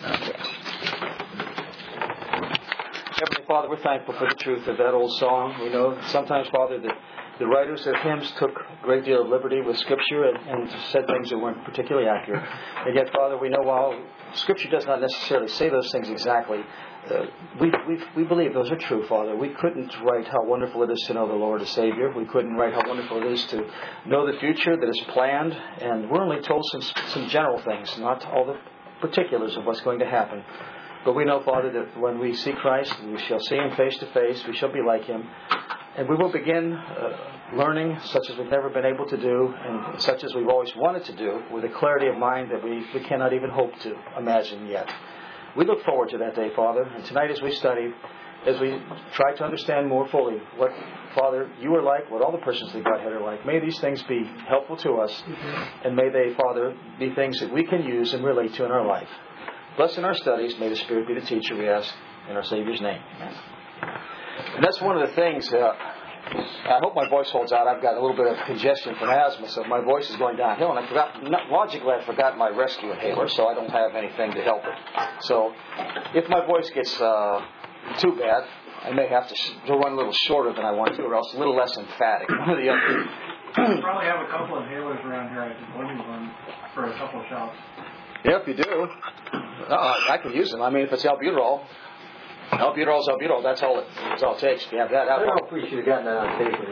Heavenly Father, we're thankful for the truth of that old song. We know sometimes, Father, that the writers of hymns took a great deal of liberty with Scripture and said things that weren't particularly accurate. And yet, Father, we know while Scripture does not necessarily say those things exactly, we believe those are true, Father. We couldn't write how wonderful it is to know the Lord as Savior. We couldn't write how wonderful it is to know the future that is planned. And we're only told some general things, not all the particulars of what's going to happen. But we know, Father, that when we see Christ, we shall see Him face to face. We shall be like Him. And we will begin learning such as we've never been able to do and such as we've always wanted to do with a clarity of mind that we cannot even hope to imagine yet. We look forward to that day, Father. And tonight as we study, as we try to understand more fully what, Father, you are like, what all the persons of the Godhead are like, may these things be helpful to us. And may they, Father, be things that we can use and relate to in our life. Bless in our studies. May the Spirit be the teacher, we ask, in our Savior's name. Amen. And that's one of the things, I hope my voice holds out. I've got a little bit of congestion from asthma, so my voice is going downhill. And logically I forgot my rescue inhaler, so I don't have anything to help it. So if my voice gets too bad, I may have to run a little shorter than I want to, or else a little less emphatic. One or the other. You probably have a couple of inhalers around here. I can lend you one for a couple of shots. Yeah, if you do. I can use them. I mean, if it's albuterol. Albuterol's albuterol. That's all it takes. If you have that out. I don't know if we should have gotten that on tape.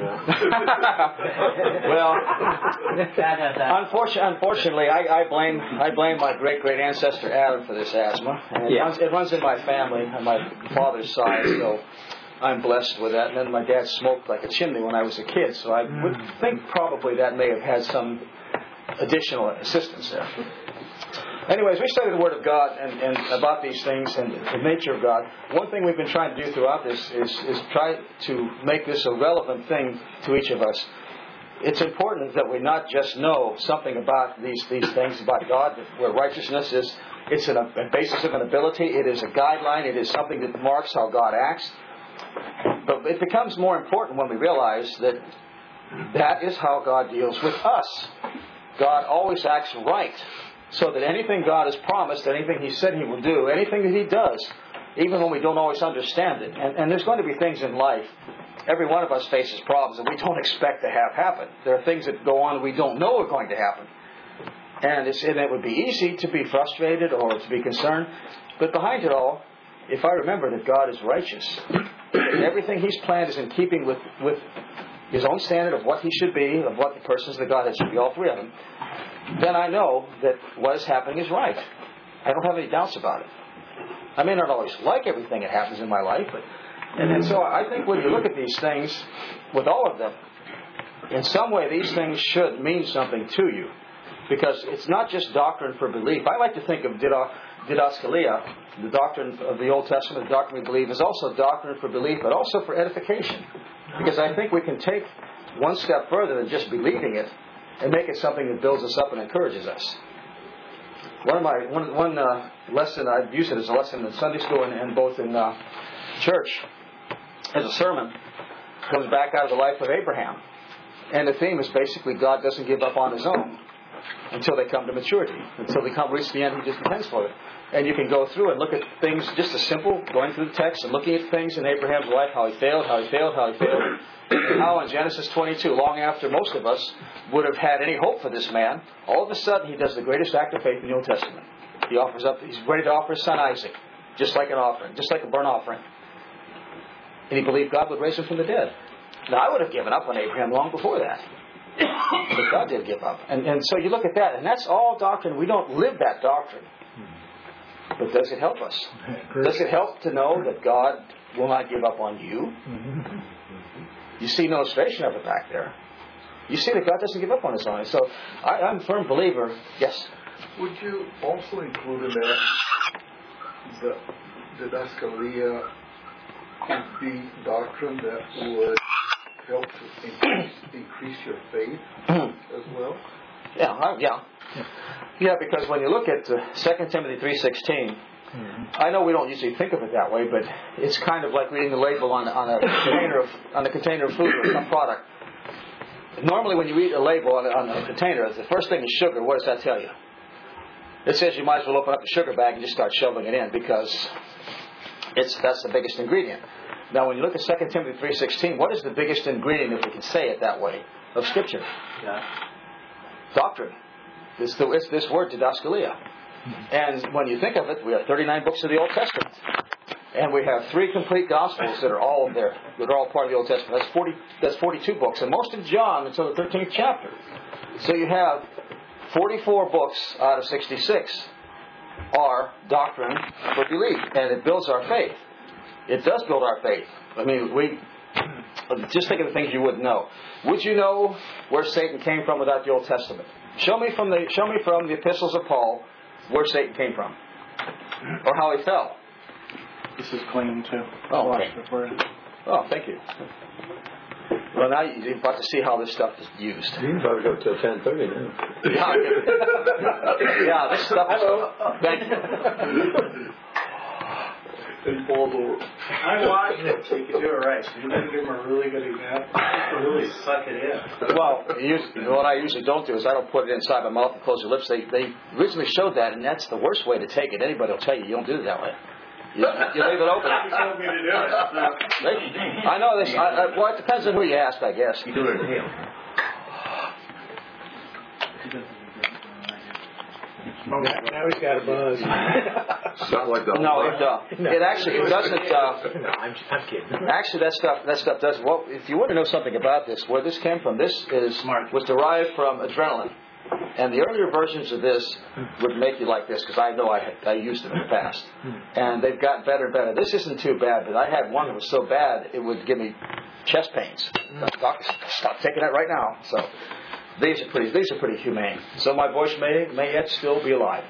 Well, unfortunately, I blame my great ancestor Adam for this asthma, and it runs in my family on my father's side. So I'm blessed with that. And then my dad smoked like a chimney when I was a kid, so I would think probably that may have had some additional assistance there. Anyways, we study the Word of God and about these things and the nature of God. One thing we've been trying to do throughout this is try to make this a relevant thing to each of us. It's important that we not just know something about these things about God, where righteousness is. It's a basis of an ability. It is a guideline. It is something that marks how God acts. But it becomes more important when we realize that that is how God deals with us. God always acts right. So that anything God has promised, anything He said He will do, anything that He does, even when we don't always understand it. And there's going to be things in life. Every one of us faces problems that we don't expect to have happen. There are things that go on we don't know are going to happen. And it would be easy to be frustrated or to be concerned. But behind it all, if I remember that God is righteous, and everything He's planned is in keeping with His own standard of what He should be, of what the persons of the Godhead should be, all three of them, then I know that what is happening is right. I don't have any doubts about it. I may not always like everything that happens in my life, but and so I think when you look at these things, with all of them, in some way these things should mean something to you. Because it's not just doctrine for belief. I like to think of didaskalia, the doctrine of the Old Testament, the doctrine we believe, is also doctrine for belief, but also for edification. Because I think we can take one step further than just believing it, and make it something that builds us up and encourages us. One lesson, I've used it as a lesson in Sunday school and both in church, as a sermon, comes back out of the life of Abraham. And the theme is basically God doesn't give up on His own until they come to maturity. Until they reach the end, He just depends for it. And you can go through and look at things just as simple, going through the text and looking at things in Abraham's life, how he failed, and how in Genesis 22, long after most of us would have had any hope for this man, all of a sudden he does the greatest act of faith in the Old Testament. He's ready to offer his son Isaac, just like an offering, just like a burnt offering. And he believed God would raise him from the dead. Now I would have given up on Abraham long before that. But God did give up. And so you look at that, and that's all doctrine. We don't live that doctrine. But does it help us? Does it help to know that God will not give up on you? You see an illustration of it back there. You see that God doesn't give up on His own. So I'm a firm believer. Yes? Would you also include in that the didaskalia could be doctrine that would help to increase your faith as well? Yeah, because when you look at 2 Timothy 3:16, I know we don't usually think of it that way, but it's kind of like reading the label on a container of food or some product. Normally, when you read a label on a container, the first thing is sugar. What does that tell you? it says you might as well open up the sugar bag and just start shoveling it in because that's the biggest ingredient. Now, when you look at 2 Timothy 3:16, what is the biggest ingredient, if we can say it that way, of Scripture? Yeah. Doctrine. It's this word, didaskalia. And when you think of it, we have 39 books of the Old Testament. And we have 3 complete Gospels that are all there, that are all part of the Old Testament. That's 42 books. And most of John until the 13th chapter. So you have 44 books out of 66 are doctrine for belief. And it builds our faith. It does build our faith. I mean, just think of the things you wouldn't know. Would you know where Satan came from without the Old Testament? Show me from the epistles of Paul where Satan came from, or how he fell. This is clean too. Oh, okay. Oh, thank you. Well, now you're about to see how this stuff is used. You can probably go till 10:30 now. Yeah, this stuff is... Thank you. And falls over. I'm watching it so you can do it right. So you're going to give them a really good example. Really suck it in. Well, what I usually don't do is I don't put it inside my mouth and close your lips. They originally showed that, and that's the worst way to take it. Anybody will tell you don't do it that way. You leave it open. You told me to do it. I know this. Well, it depends on who you ask, I guess. You do it in here. Now he's got a buzz. Something like that. No, it actually doesn't. No, I'm kidding. Actually, that stuff does. Well, if you want to know something about this, where this came from, this was derived from adrenaline, and the earlier versions of this would make you like this because I know I used it in the past, and they've gotten better and better. This isn't too bad, but I had one that was so bad it would give me chest pains. Doctor, stop taking that right now. So. These are pretty humane. So my voice may yet still be alive.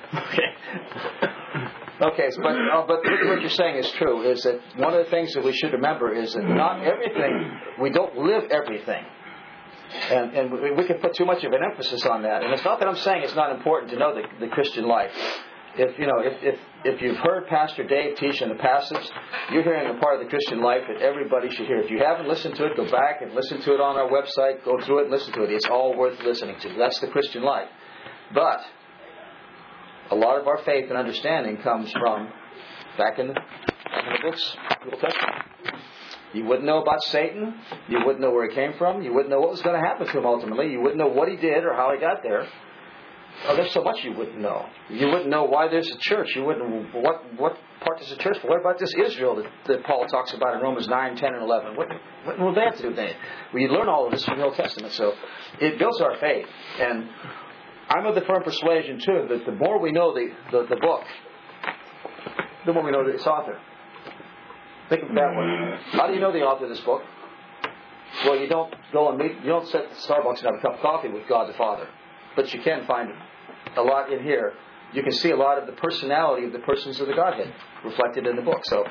Okay, but what you're saying is true. Is that one of the things that we should remember is that not everything, we don't live everything, and we can put too much of an emphasis on that. And it's not that I'm saying it's not important to know the Christian life. If you've heard Pastor Dave teach in the passage, you're hearing a part of the Christian life that everybody should hear. If you haven't listened to it, go back and listen to it on our website. Go through it and listen to it. It's all worth listening to. That's the Christian life. But a lot of our faith and understanding comes from back in the books, the Old Testament. You wouldn't know about Satan. You wouldn't know where he came from. You wouldn't know what was going to happen to him ultimately. You wouldn't know what he did or how he got there. Oh, there's so much you wouldn't know. You wouldn't know why there's a church. You wouldn't what part is a church for. What about this Israel that Paul talks about in Romans 9, 10, and 11? What will they have to do with anything? Well, you learn all of this from the Old Testament. So it builds our faith. And I'm of the firm persuasion, too, that the more we know the book, the more we know its author. Think of it that way. How do you know the author of this book? Well, you don't go and meet, you don't sit at Starbucks and have a cup of coffee with God the Father. But you can find a lot in here. You can see a lot of the personality of the persons of the Godhead reflected in the book. So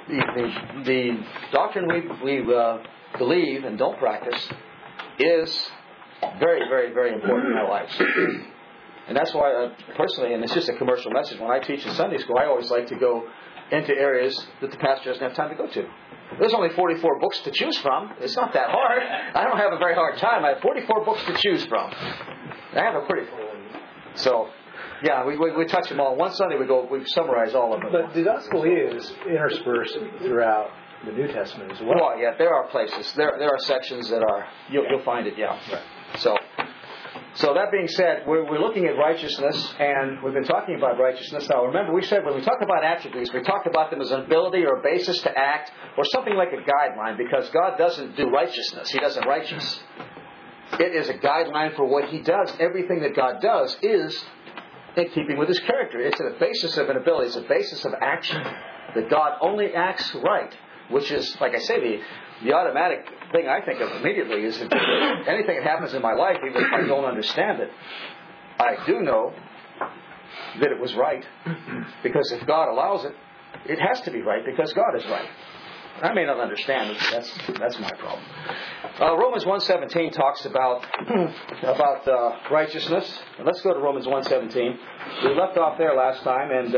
the doctrine we believe and don't practice is very, very, very important in our lives. And that's why personally, and it's just a commercial message, when I teach in Sunday school, I always like to go into areas that the pastor doesn't have time to go to. There's only 44 books to choose from. It's not that hard. I don't have a very hard time. I have 44 books to choose from. I have a pretty... So, yeah, we touch them all. One Sunday we summarize all of them. But Didaskalia is interspersed throughout the New Testament as well. Well, yeah, there are places. There are sections that are... You'll find it, yeah. Right. So that being said, we're looking at righteousness, and we've been talking about righteousness. Now, remember, we said when we talk about attributes, we talk about them as an ability or a basis to act, or something like a guideline, because God doesn't do righteousness. He doesn't righteous. It is a guideline for what He does. Everything that God does is in keeping with His character. It's a basis of an ability. It's a basis of action. That God only acts right, which is, like I say, the automatic thing I think of immediately is that anything that happens in my life, even if I don't understand it, I do know that it was right. Because if God allows it, it has to be right because God is right. I may not understand it, but that's my problem. Romans 1:17 talks about righteousness. And let's go to Romans 1:17. We left off there last time, and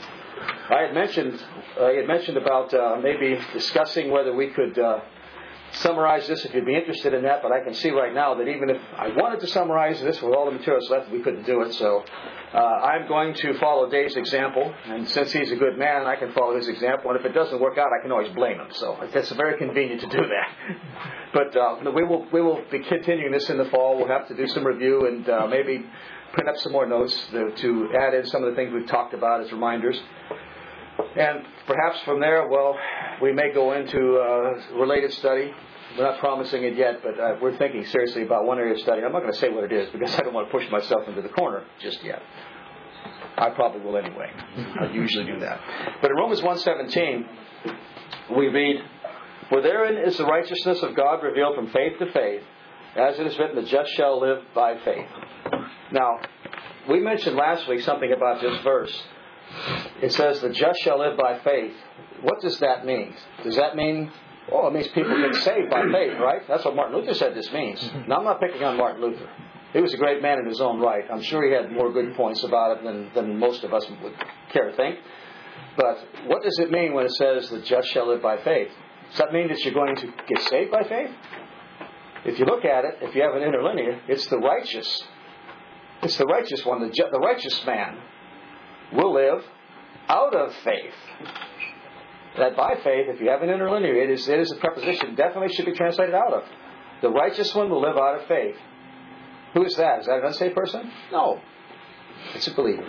I had mentioned about maybe discussing whether we could summarize this if you'd be interested in that, but I can see right now that even if I wanted to summarize this with all the materials left, we couldn't do it. So I'm going to follow Dave's example, and since he's a good man, I can follow his example, and if it doesn't work out, I can always blame him. So it's very convenient to do that. But we will be continuing this in the fall. We'll have to do some review and maybe print up some more notes to add in some of the things we've talked about as reminders. And perhaps from there, well, we may go into a related study. We're not promising it yet, but we're thinking seriously about one area of study. I'm not going to say what it is because I don't want to push myself into the corner just yet. I probably will anyway. I usually do that. But in Romans 1:17, we read, "For therein is the righteousness of God revealed from faith to faith, as it is written, the just shall live by faith." Now, we mentioned last week something about this verse. It says, the just shall live by faith. What does that mean? Does that mean, it means people get saved by faith, right? That's what Martin Luther said this means. Now, I'm not picking on Martin Luther. He was a great man in his own right. I'm sure he had more good points about it than most of us would care to think. But what does it mean when it says, the just shall live by faith? Does that mean that you're going to get saved by faith? If you look at it, if you have an interlinear, it's the righteous. It's the righteous one. The righteous man will live out of faith. That by faith, if you have an interlinear, it is a preposition. Definitely should be translated out of. The righteous one will live out of faith. Who is that? Is that an unsaved person? No. It's a believer.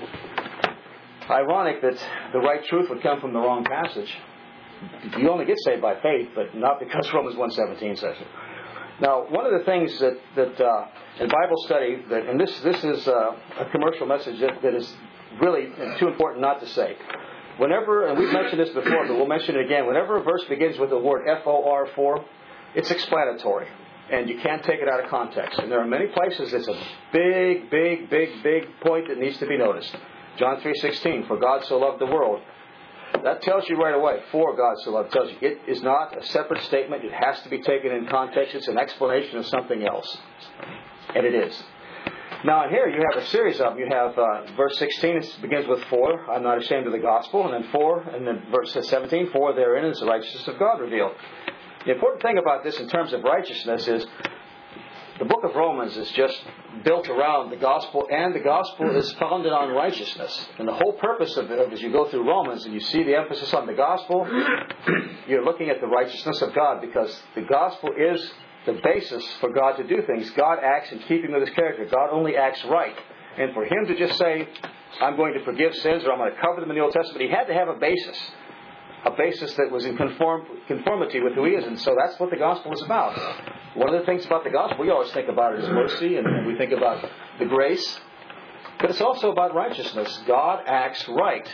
Ironic that the right truth would come from the wrong passage. You only get saved by faith, but not because Romans 1:17 says it. Now, one of the things that in Bible study, and this is a commercial message that is really too important not to say. Whenever, and we've mentioned this before, but we'll mention it again, whenever a verse begins with the word FOR, for, it's explanatory. And you can't take it out of context. And there are many places it's a big point that needs to be noticed. John 3:16, for God so loved the world. That tells you right away, for God so loved, tells you it is not a separate statement. It has to be taken in context. It's an explanation of something else. And it is. Now in here you have a series of them. You have verse 16, it begins with for, I'm not ashamed of the gospel. And then for, and then verse 17, for therein is the righteousness of God revealed. The important thing about this in terms of righteousness is the book of Romans is just built around the gospel, and the gospel is founded on righteousness. And the whole purpose of it, as you go through Romans and you see the emphasis on the gospel, you're looking at the righteousness of God, because the gospel is the basis for God to do things. God acts in keeping with His character. God only acts right. And for Him to just say, I'm going to forgive sins, or I'm going to cover them in the Old Testament, He had to have a basis that was in conformity with who He is. And so that's what the gospel is about. One of the things about the gospel, we always think about it as mercy, and we think about the grace. But it's also about righteousness. God acts right.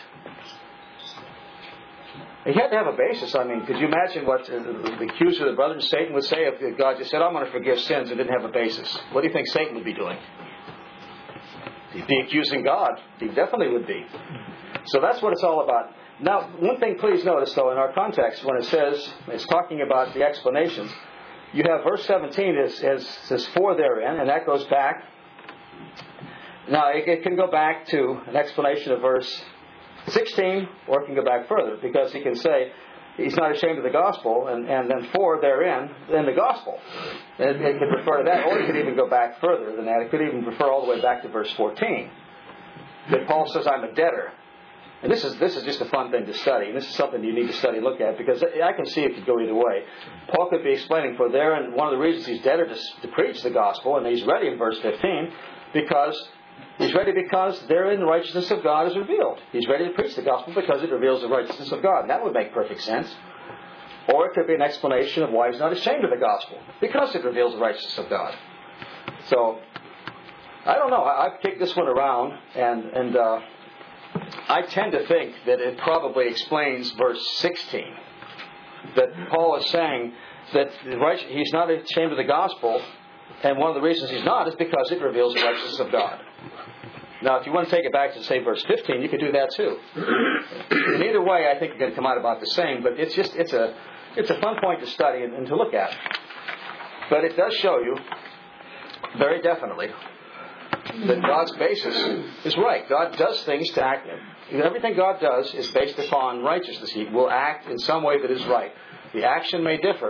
He had to have a basis. I mean, could you imagine what the accuser, the brother of Satan, would say if God just said, I'm going to forgive sins, and didn't have a basis? What do you think Satan would be doing? He'd be accusing God. He definitely would be. So that's what it's all about. Now, one thing please notice, though, in our context, when it says, it's talking about the explanations, you have verse 17 says for therein, and that goes back. Now, it can go back to an explanation of verse 16, or it can go back further, because he can say, he's not ashamed of the gospel, and then for therein, then the gospel. It could refer to that, or it could even go back further than that. It could even refer all the way back to verse 14. That Paul says, I'm a debtor. And this is just a fun thing to study. And this is something you need to study and look at, because I can see it could go either way. Paul could be explaining for there, and one of the reasons he's debtor to preach the gospel, and he's ready in verse 15, because therein the righteousness of God is revealed. He's ready to preach the gospel because it reveals the righteousness of God. And that would make perfect sense. Or it could be an explanation of why he's not ashamed of the gospel, because it reveals the righteousness of God. So, I don't know. I've kicked this one around, and I tend to think that it probably explains verse 16. That Paul is saying that he's not ashamed of the gospel, and one of the reasons he's not is because it reveals the righteousness of God. Now, if you want to take it back to, say, verse 15, you could do that too. In either way, I think it's going to come out about the same, but it's a fun point to study and to look at. But it does show you, very definitely, that God's basis is right. God does things to act. Everything God does is based upon righteousness. He will act in some way that is right. The action may differ,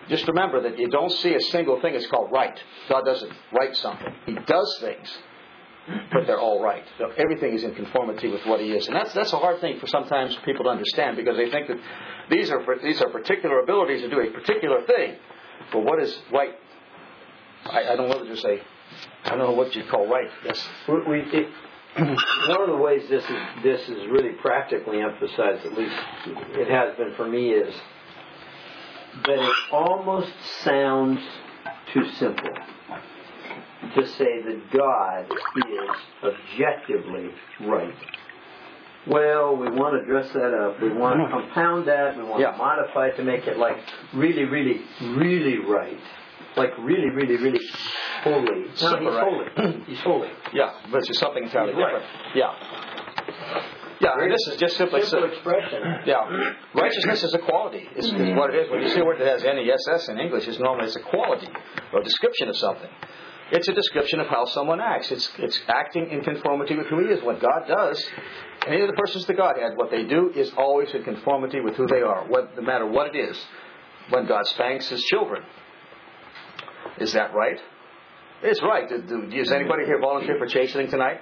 just remember that you don't see a single thing that's called right. God doesn't write something. He does things, but they're all right. So everything is in conformity with what He is. And that's a hard thing for sometimes people to understand, because they think that these are particular abilities to do a particular thing. But what is right? I don't know what to say. I don't know what you call right. Yes. One of the ways this is really practically emphasized, at least it has been for me, is that it almost sounds too simple to say that God is objectively right. Well, we want to dress that up. We want to compound that. We want to modify it to make it like really, really, really right. Like really, really, really holy. No, He's holy. He's holy. Yeah, but it's something entirely different. Yeah. Yeah, and this is just simply simple expression. Yeah, righteousness is a quality. Is what it is. When you see a word that has NESS in English, it's normally a quality or a description of something. It's a description of how someone acts. It's acting in conformity with who He is. What God does, any of the persons of the Godhead, what they do is always in conformity with who they are, no matter what it is. When God spanks His children, is that right? It's right. Does anybody here volunteer for chastening tonight?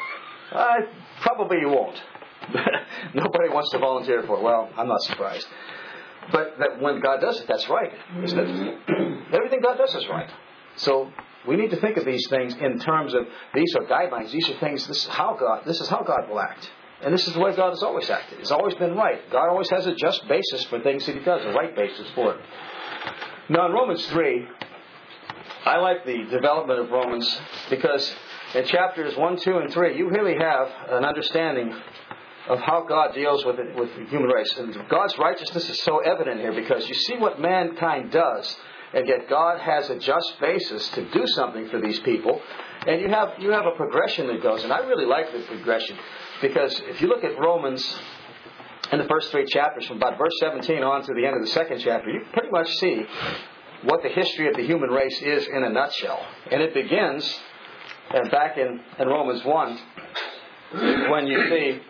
Probably you won't. Nobody wants to volunteer for it. Well, I'm not surprised. But when God does it, that's right, isn't it? Everything God does is right. So we need to think of these things in terms of these are guidelines. These are things. This is how God will act, and this is the way God has always acted. It's always been right. God always has a just basis for things that He does, a right basis for it. Now in Romans 3, I like the development of Romans because in chapters 1, 2, and 3, you really have an understanding of how God deals with the human race. And God's righteousness is so evident here because you see what mankind does, and yet God has a just basis to do something for these people. And you have a progression that goes. And I really like the progression because if you look at Romans in the first 3 chapters, from about verse 17 on to the end of the 2nd chapter, you pretty much see what the history of the human race is in a nutshell. And it begins back in Romans 1 when you see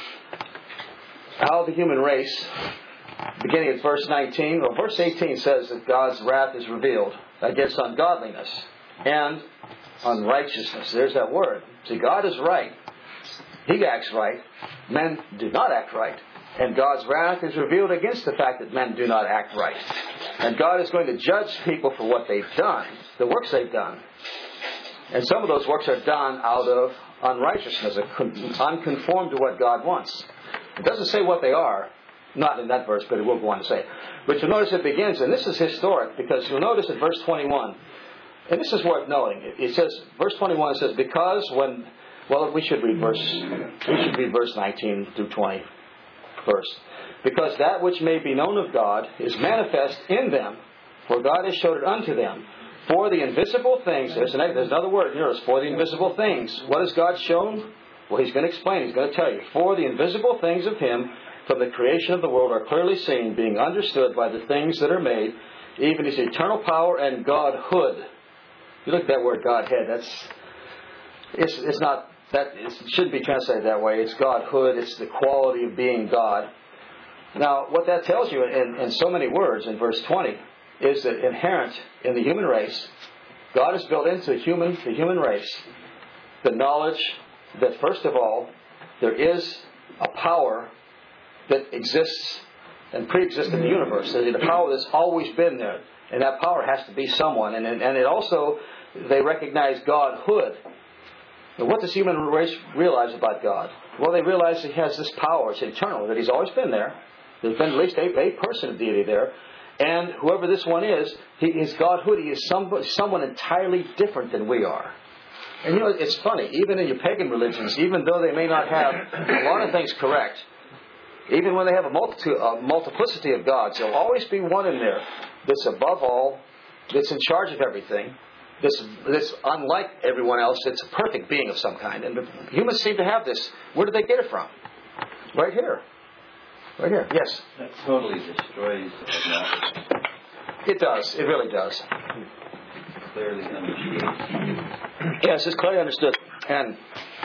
how the human race, beginning at verse 19, well, verse 18 says that God's wrath is revealed against ungodliness and unrighteousness. There's that word. See, God is right. He acts right. Men do not act right. And God's wrath is revealed against the fact that men do not act right. And God is going to judge people for what they've done, the works they've done. And some of those works are done out of unrighteousness, unconformed to what God wants. It doesn't say what they are, not in that verse, but it will go on to say. But you'll notice it begins, and this is historic, because you'll notice in verse 21, and this is worth noting. It says, verse 21 says, because when, well, we should read verse 19 through 20 first. Because that which may be known of God is manifest in them, for God has showed it unto them. For the invisible things, there's another word here, for the invisible things. What has God shown? Well, He's going to explain. He's going to tell you. For the invisible things of Him from the creation of the world are clearly seen, being understood by the things that are made, even His eternal power and Godhood. You look at that word Godhead. It's not that. It shouldn't be translated that way. It's Godhood. It's the quality of being God. Now, what that tells you in so many words in verse 20 is that inherent in the human race, God has built into the human race the knowledge that, first of all, there is a power that exists and pre-exists in the universe. There's a power that's always been there. And that power has to be someone. And it also, they recognize Godhood. Now, what does the human race realize about God? Well, they realize He has this power. It's eternal, that He's always been there. There's been at least a person of deity there. And whoever this one is, His Godhood, He is someone entirely different than we are. And it's funny, even in your pagan religions, even though they may not have a lot of things correct, even when they have a multiplicity of gods, there'll always be one in there that's above all, that's in charge of everything, that's unlike everyone else, that's a perfect being of some kind. And humans seem to have this. Where did they get it from? Right here. Right here. Yes? That totally destroys agnosticism. It does. It really does. Clearly understood. Yes, it's clearly understood. And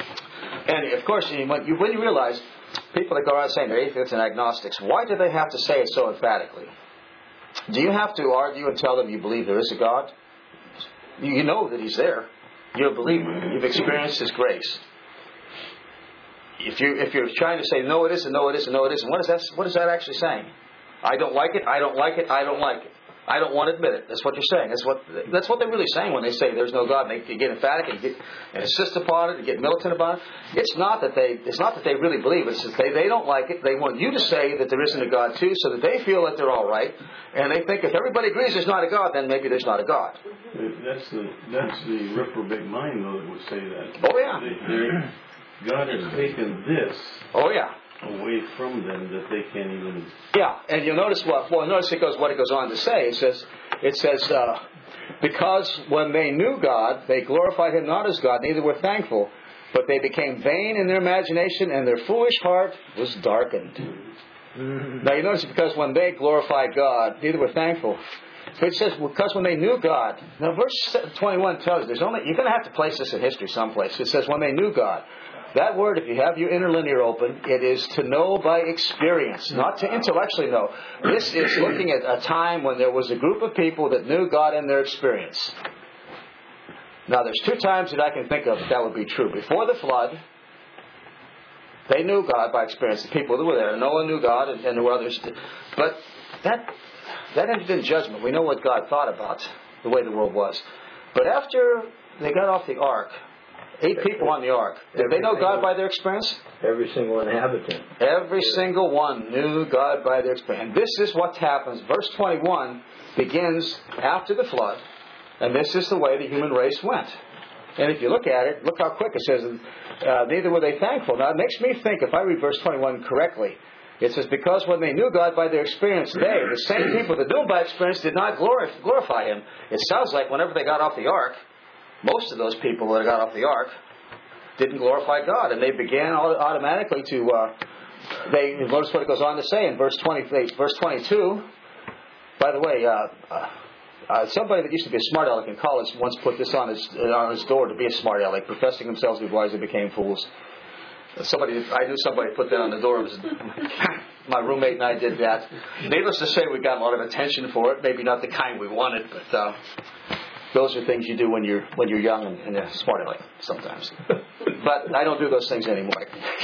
of course, when you realize people that go around saying they're atheists and agnostics, why do they have to say it so emphatically? Do you have to argue and tell them you believe there is a God? You know that He's there. You're a believer. You've experienced His grace. If you're trying to say no it isn't, no it isn't, no it isn't, what is that actually saying? I don't like it, I don't like it, I don't like it. I don't want to admit it. That's what you're saying. That's what they're really saying when they say there's no God. They get emphatic and insist upon it and get militant about it. It's not that they really believe it. It's that they don't like it. They want you to say that there isn't a God too, so that they feel that they're all right. And they think if everybody agrees there's not a God, then maybe there's not a God. That's the reprobate mind though that would say that. Oh yeah. God has taken this. Oh yeah. Away from them that they can't even. Yeah, and you'll notice what it goes on to say. It says because when they knew God, they glorified Him not as God, neither were thankful, but they became vain in their imagination, and their foolish heart was darkened. Now you notice because when they glorified God, neither were thankful. So it says because when they knew God. Now verse 21 tells you you're going to have to place this in history someplace. It says when they knew God. That word, if you have your interlinear open, it is to know by experience, not to intellectually know. This is looking at a time when there was a group of people that knew God in their experience. Now, there's two times that I can think of that would be true. Before the flood, they knew God by experience. The people that were there. Noah knew God, and there were others. But that ended in judgment. We know what God thought about the way the world was. But after they got off the ark, 8 people on the ark. Did they know God by their experience? Every single inhabitant. Every single one knew God by their experience. And this is what happens. Verse 21 begins after the flood. And this is the way the human race went. And if you look at it, look how quick it says, neither were they thankful. Now it makes me think, if I read verse 21 correctly, it says, because when they knew God by their experience, they, the same people that knew Him by experience, did not glorify Him. It sounds like whenever they got off the ark, most of those people that got off the ark didn't glorify God, and they began automatically to. Notice what it goes on to say in verse 22. By the way, somebody that used to be a smart aleck in college once put this on his door to be a smart aleck, professing themselves to be wise, they became fools. I knew somebody put that on the door. It was my roommate and I did that. Needless to say, we got a lot of attention for it. Maybe not the kind we wanted, but. Those are things you do when you're young and smart aleck sometimes. But I don't do those things anymore.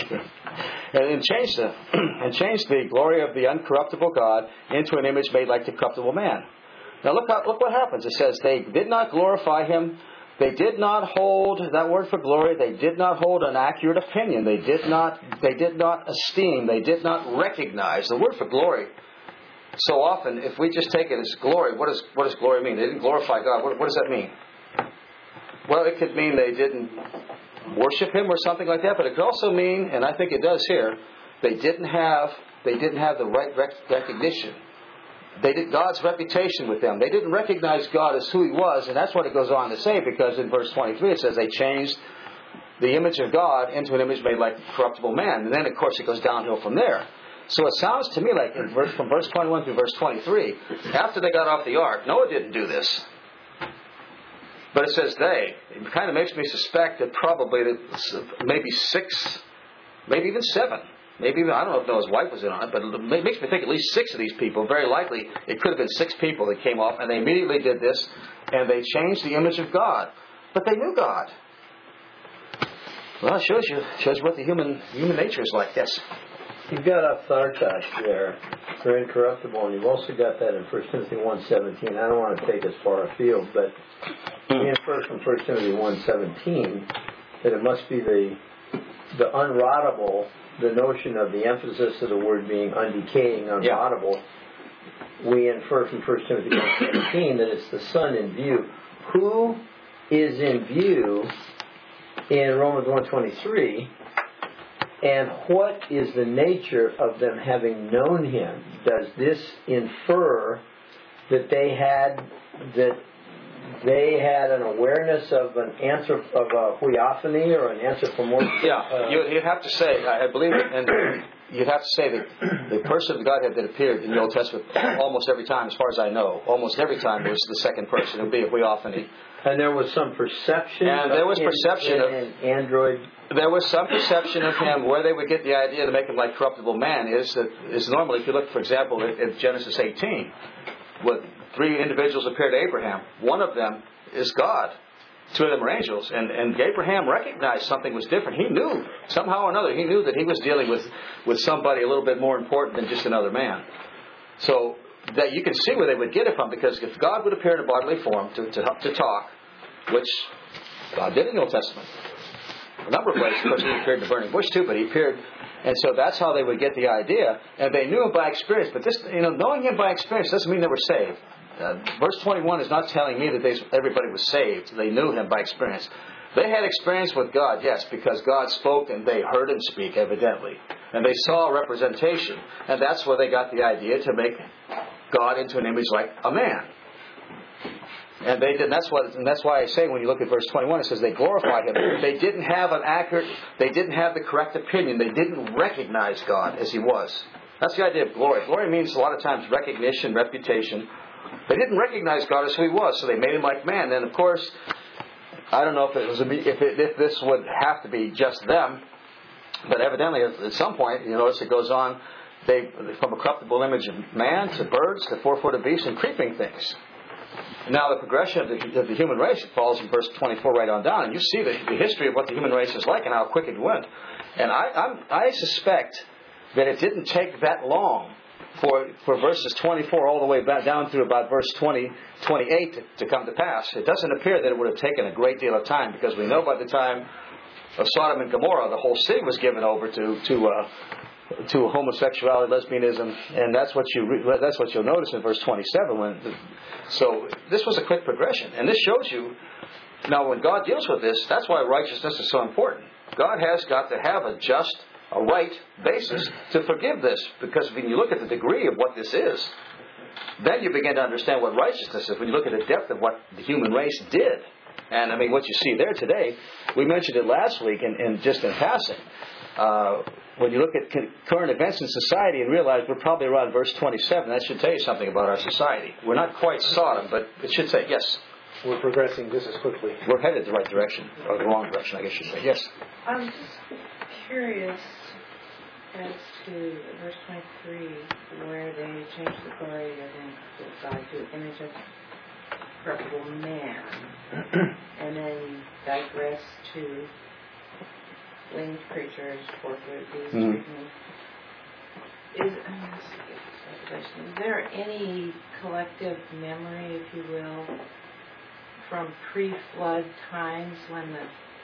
and change the glory of the uncorruptible God into an image made like the corruptible man. Now look what happens. It says they did not glorify Him. They did not hold that word for glory. They did not hold an accurate opinion. They did not esteem. They did not recognize the word for glory. So often, if we just take it as glory, what does glory mean? They didn't glorify God. What does that mean? Well, it could mean they didn't worship Him or something like that, but it could also mean, and I think it does here, they didn't have the right recognition. God's reputation with them. They didn't recognize God as who He was, and that's what it goes on to say, because in verse 23 it says they changed the image of God into an image made like corruptible man. And then, of course, it goes downhill from there. So it sounds to me like from verse 21 through verse 23, after they got off the ark, Noah didn't do this. But it says they. It kind of makes me suspect that probably maybe 6, maybe even 7. Maybe even, I don't know if Noah's wife was in on it, but it makes me think at least 6 of these people, very likely, it could have been 6 people that came off, and they immediately did this, and they changed the image of God. But they knew God. Well, it shows you what the human nature is like. Yes. You've got Aphthartos there. They're incorruptible, and you've also got that in 1 Timothy 1:17. I don't want to take us far afield, but we infer from 1 Timothy 1:17 that it must be the unrottable, the notion of the emphasis of the word being undecaying, unrottable. Yeah. We infer from 1 Timothy 1:17 that it's the Son in view. Who is in view in Romans 1:23? And what is the nature of them having known Him? Does this infer that they had an awareness of an answer of a huiophany or an anthropomorphism? Yeah, you'd have to say, I believe it, and you'd have to say that the person of Godhead that appeared in the Old Testament almost every time, as far as I know, almost every time was the second person. It would be a huiophany. And there was some perception. And there was perception of Android. There was some perception of Him. Where they would get the idea to make Him like corruptible man is normally, if you look, for example, at Genesis 18, three individuals appear to Abraham. One of them is God. Two of them are angels. And Abraham recognized something was different. He knew, somehow or another, he knew that he was dealing with somebody a little bit more important than just another man. So that you can see where they would get it from, because if God would appear in a bodily form to talk, which God did in the Old Testament, a number of places, of course, he appeared in the burning bush too, but he appeared, and so that's how they would get the idea, and they knew him by experience. But this, knowing him by experience doesn't mean they were saved. Verse 21 is not telling me that everybody was saved. They knew him by experience. They had experience with God, yes, because God spoke and they heard him speak, evidently. And they saw a representation. And that's where they got the idea to make God into an image like a man. And they did. And that's why I say when you look at verse 21, it says they glorified him. They didn't have the correct opinion. They didn't recognize God as he was. That's the idea of glory. Glory means a lot of times recognition, reputation. They didn't recognize God as who he was, so they made him like man. And of course, I don't know if this would have to be just them, but evidently at some point, you notice it goes on, from a corruptible image of man to birds to four-footed beasts and creeping things. Now the progression of the human race falls in verse 24 right on down, and you see the history of what the human race is like and how quick it went. And I suspect that it didn't take that long for verses 24 all the way back down through about verse 28 to come to pass. It doesn't appear that it would have taken a great deal of time, because we know by the time of Sodom and Gomorrah, the whole city was given over to homosexuality, lesbianism, and that's what you'll notice in verse 27. So this was a quick progression, and this shows you. Now, when God deals with this, that's why righteousness is so important. God has got to have a right basis to forgive this, because when you look at the degree of what this is, then you begin to understand what righteousness is. When you look at the depth of what the human race did, and I mean what you see there today, we mentioned it last week, and just in passing. When you look at current events in society and realize we're probably around verse 27, that should tell you something about our society. We're not quite Sodom, but it should say yes. We're progressing just as quickly. We're headed the right direction, or the wrong direction, I guess you should say. Yes. I'm just curious as to verse 23, where they change the glory of God to image of corruptible man, and then digress to winged creatures, four-footed beasts. Is there any collective memory, if you will, from pre-flood times when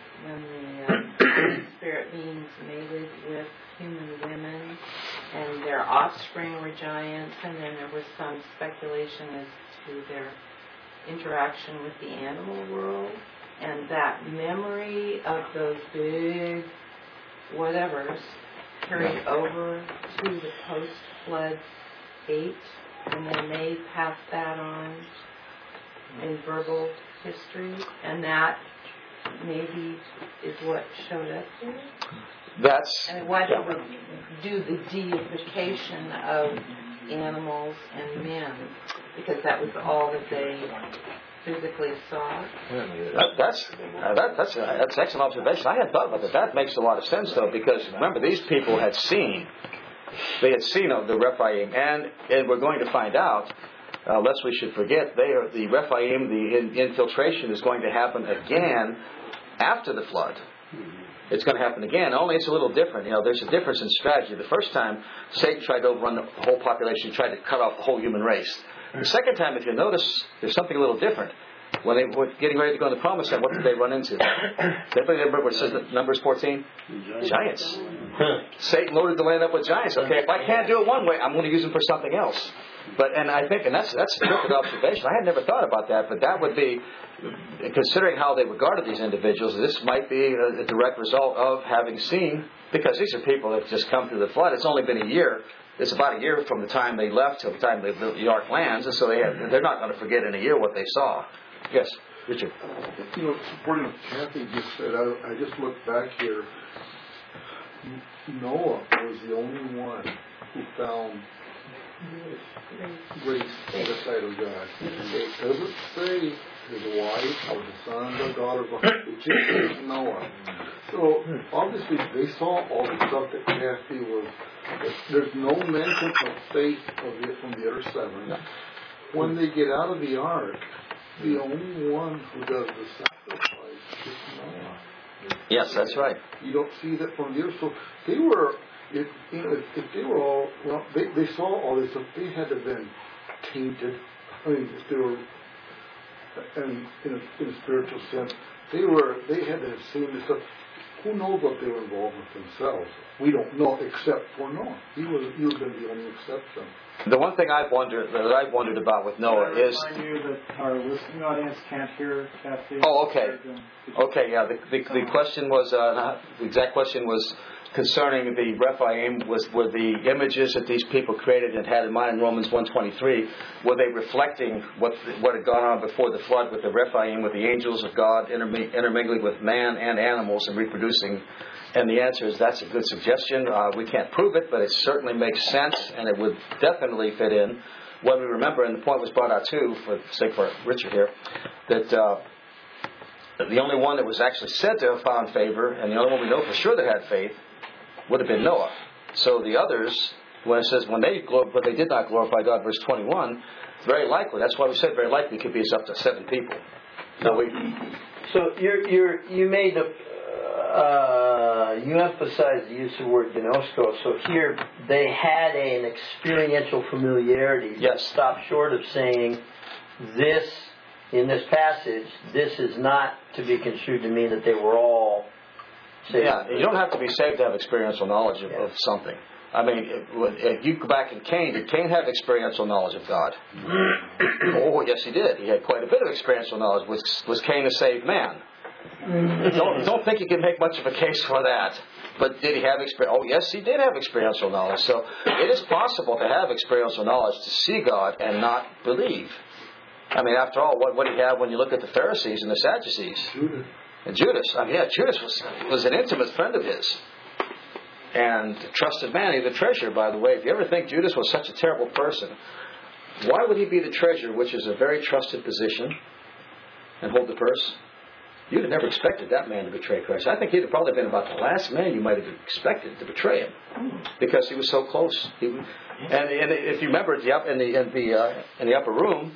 the spirit beings mated with human women and their offspring were giants, and then there was some speculation as to their interaction with the animal world, and that memory of those big whatevers carried over to the post-flood age, and then they passed that on in verbal history, and that maybe is what showed up here. And what would do the deification of animals and men, because that was all that they physically saw. That's an excellent observation. I hadn't thought about that. That makes a lot of sense, though, because remember, these people had seen the Rephaim, and we're going to find out, lest we should forget, the Rephaim, the infiltration is going to happen again after the flood. It's going to happen again, only it's a little different. There's a difference in strategy. The first time, Satan tried to overrun the whole population, tried to cut off the whole human race. The second time, if you notice, there's something a little different. When they were getting ready to go in the promised land, what did they run into? Does anybody remember what it says in Numbers 14? Giants. Satan loaded the land up with giants. Okay, if I can't do it one way, I'm going to use them for something else. And that's a perfect observation. I had never thought about that, but that would be, considering how they regarded these individuals, this might be a direct result of having seen, because these are people that have just come through the flood. It's only been a year. It's about a year from the time they left till the time they built the ark lands, and so they're not going to forget in a year what they saw. Yes, Richard. Supporting what Kathy just said, I just looked back here. Noah was the only one who found grace on the side of God. It doesn't say his wife or the sons or daughters. It just says Noah. So obviously they saw all the stuff that Kathy was. There's no mention of faith from the other seven. when they get out of the ark, the only one who does the sacrifice is Noah. Yes, that's right. You don't see that from the other. So they were, if they were all, well, they saw all this stuff. They had to have been tainted. I mean, if they were, and in a spiritual sense, they had to have seen this stuff. Who knows what they were involved with themselves? We don't know, except for Noah. He would have been the only exception. The one thing I've wondered about with Noah is. I remind you that our listening audience can't hear Kathy. Oh, okay. Okay, yeah. The question was the exact question was concerning the Rephaim were the images that these people created and had in mind in Romans 1:23, were they reflecting what had gone on before the flood with the Rephaim, with the angels of God intermingling with man and animals and reproducing? And the answer is that's a good suggestion. We can't prove it, but it certainly makes sense, and it would definitely fit in. When we remember, and the point was brought out too, for sake for Richard here, that the only one that was actually said to have found favor, and the only one we know for sure that had faith, would have been Noah. So the others, when it says when they did not glorify God, verse 21, very likely. That's why we said very likely it could be up to 7 people. So you made you emphasized the use of the word gnosko. So here they had an experiential familiarity. Yes. Stop short of saying this in this passage. This is not to be construed to mean that they were all saved. Yeah, you don't have to be saved to have experiential knowledge of something. I mean, if you go back in Cain, did Cain have experiential knowledge of God? Oh, yes, he did. He had quite a bit of experiential knowledge. Was Cain a saved man? Don't think you can make much of a case for that. But did he have experience? Oh, yes, he did have experiential knowledge. So it is possible to have experiential knowledge, to see God and not believe. I mean, after all, what did he have when you look at the Pharisees and the Sadducees? Judas. And Judas. I mean, yeah, Judas was an intimate friend of his. And a trusted man, he's the treasurer, by the way. If you ever think Judas was such a terrible person, why would he be the treasurer, which is a very trusted position, and hold the purse? You'd have never expected that man to betray Christ. I think he'd have probably been about the last man you might have expected to betray him, because he was so close. And if you remember, in the upper room,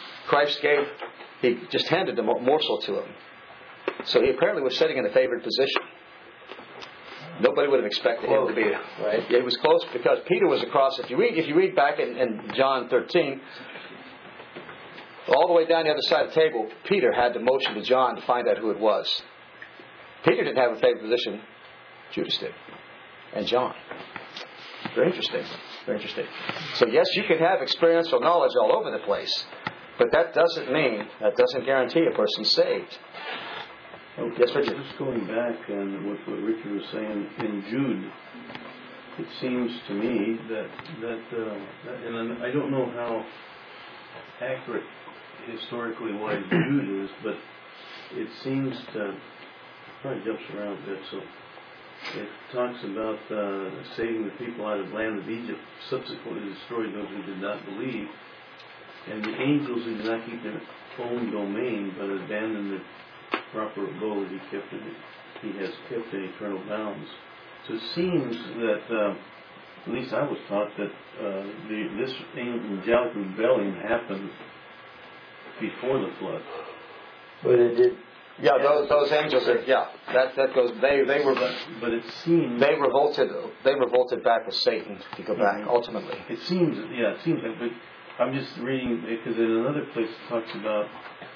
he just handed a morsel to him. So he apparently was sitting in a favored position. Nobody would have expected him to be right. Yeah, he was close because Peter was across. If you read back in John 13. All the way down the other side of the table, Peter had to motion to John to find out who it was. Peter didn't have a favored position. Judas did. And John. Very interesting. Very interesting. So yes, you can have experiential knowledge all over the place. But that doesn't guarantee a person's saved. Yes, Richard? Just going back and what Richard was saying in Jude, it seems to me that and I don't know how accurate historically wise Jude is, but it seems to probably jumps around a bit. So it talks about saving the people out of the land of Egypt, subsequently destroyed those who did not believe, and the angels who did not keep their own domain but abandoned the proper abode he has kept in eternal bounds. So it seems that at least I was taught that this angelic rebellion happened before the flood. But it did. Yeah, those angels. That goes. They were. But it seems they revolted. They revolted back with Satan. To go back, ultimately. It seems. Yeah, it seems like. But I'm just reading because in another place it talks about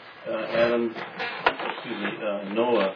Noah.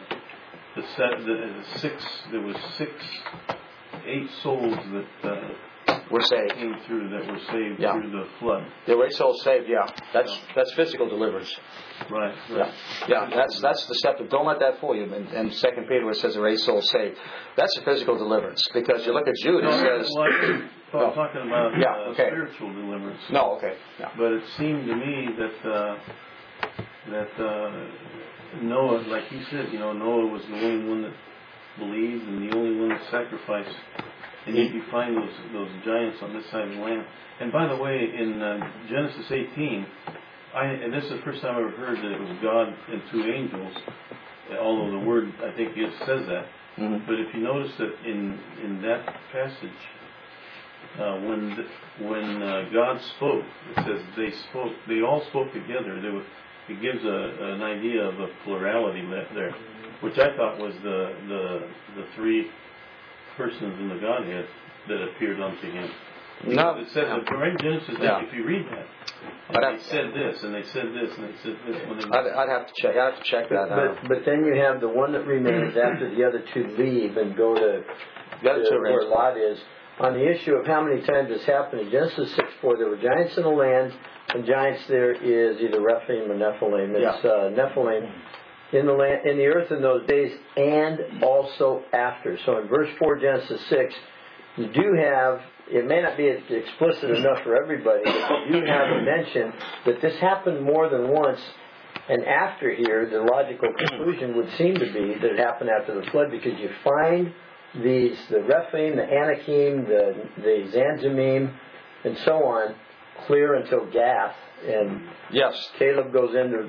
There was 8 souls that were saved. Came through that were saved through the flood. There were 8 souls saved. Yeah, that's physical deliverance. Right. Yeah. That's deceptive. Don't let that fool you. And 2 Peter, where it says there were 8 souls saved, that's a physical deliverance. Because you look at Jude, it says. I'm talking about spiritual deliverance. No, okay. Yeah. But it seemed to me that Noah, like he said, Noah was the only one that believed and the only one that sacrificed. And yet you find those giants on this side of the land. And by the way, in Genesis 18, and this is the first time I ever heard that it was God and 2 angels, although the word, I think, says that. Mm-hmm. But if you notice that in that passage, when God spoke, it says they all spoke together. It gives an idea of a plurality there, which I thought was the three persons in the Godhead that appeared unto him. No, it said right in Genesis. Yeah. If you read that, they said this and they said this and they said this. I'd have to check. I'd have to check that out. But then you have the one that remains after the other two leave and go to where Lot is. On the issue of how many times this happened, in Genesis 6:4, there were giants in the land, and giants there is either Rephaim or Nephilim. It's Nephilim in the land, in the earth in those days, and also after. So in verse 4, Genesis 6, you do have, it may not be explicit enough for everybody, but you do have a mention that this happened more than once. And after here, the logical conclusion would seem to be that it happened after the flood, because you find the Rephaim, the Anakim, the Zanzamim, and so on, clear until Gath. And Caleb goes into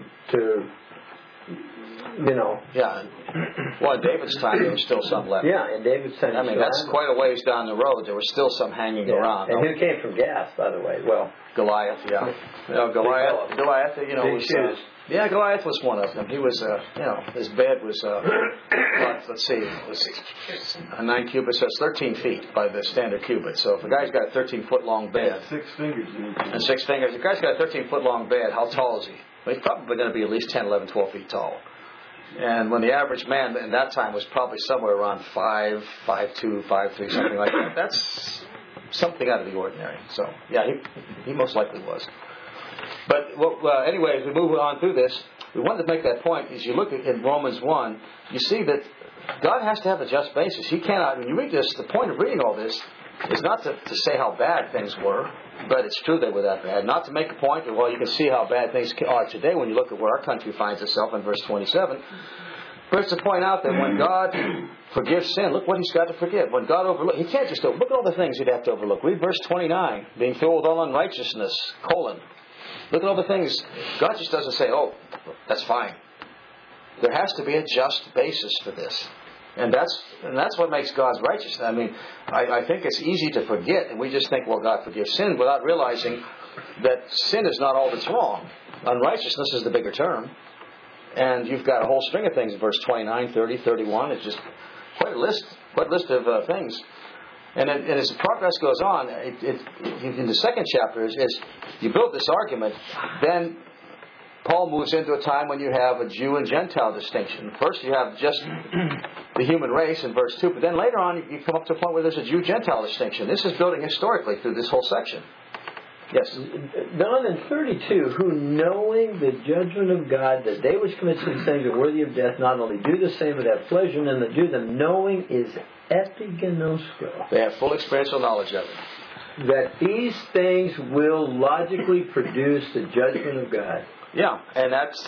Yeah. Well, in David's time, there was still some left. Yeah, in David's time. I mean, that's quite a ways down the road. There was still some hanging around. And who came from Gath, by the way? Well, Goliath, Goliath, was... Goliath was one of them. He was, his bed was, let's see, it was 9 cubits, so it's 13 feet by the standard cubit. So if a guy's got a 13-foot-long bed... 6 fingers. And 6 fingers. If a guy's got a 13-foot-long bed, how tall is he? Well, he's probably going to be at least 10, 11, 12 feet tall. And when the average man in that time was probably somewhere around 5'2", 5'3", something like that, that's something out of the ordinary. So, yeah, he most likely was. But anyway, as we move on through this, we wanted to make that point. As you look at in Romans 1, you see that God has to have a just basis. He cannot, when you read this, the point of reading all this is not to say how bad things were, but it's true they were that bad. Not to make a point that, you can see how bad things are today when you look at where our country finds itself in verse 27. But it's to point out that when God forgives sin, look what He's got to forgive. When God overlooks, He can't just look at all the things He'd have to overlook. Read verse 29, being filled with all unrighteousness, Look at all the things. God just doesn't say, that's fine. There has to be a just basis for this. And that's what makes God's righteous. I mean, I think it's easy to forget, and we just think, God forgives sin, without realizing that sin is not all that's wrong. Unrighteousness is the bigger term. And you've got a whole string of things, verse 29, 30, 31. It's just quite a list of things. And as the progress goes on, in the second chapter, as you build this argument, then Paul moves into a time when you have a Jew and Gentile distinction. First, you have just the human race in verse 2, but then later on, you come up to a point where there's a Jew-Gentile distinction. This is building historically through this whole section. Yes. Don in 32, who knowing the judgment of God, that they which commit these things are worthy of death, not only do the same, but have pleasure in them that do them, knowing is epigenosko. They have full experiential knowledge of it. That these things will logically produce the judgment of God. Yeah, and that's...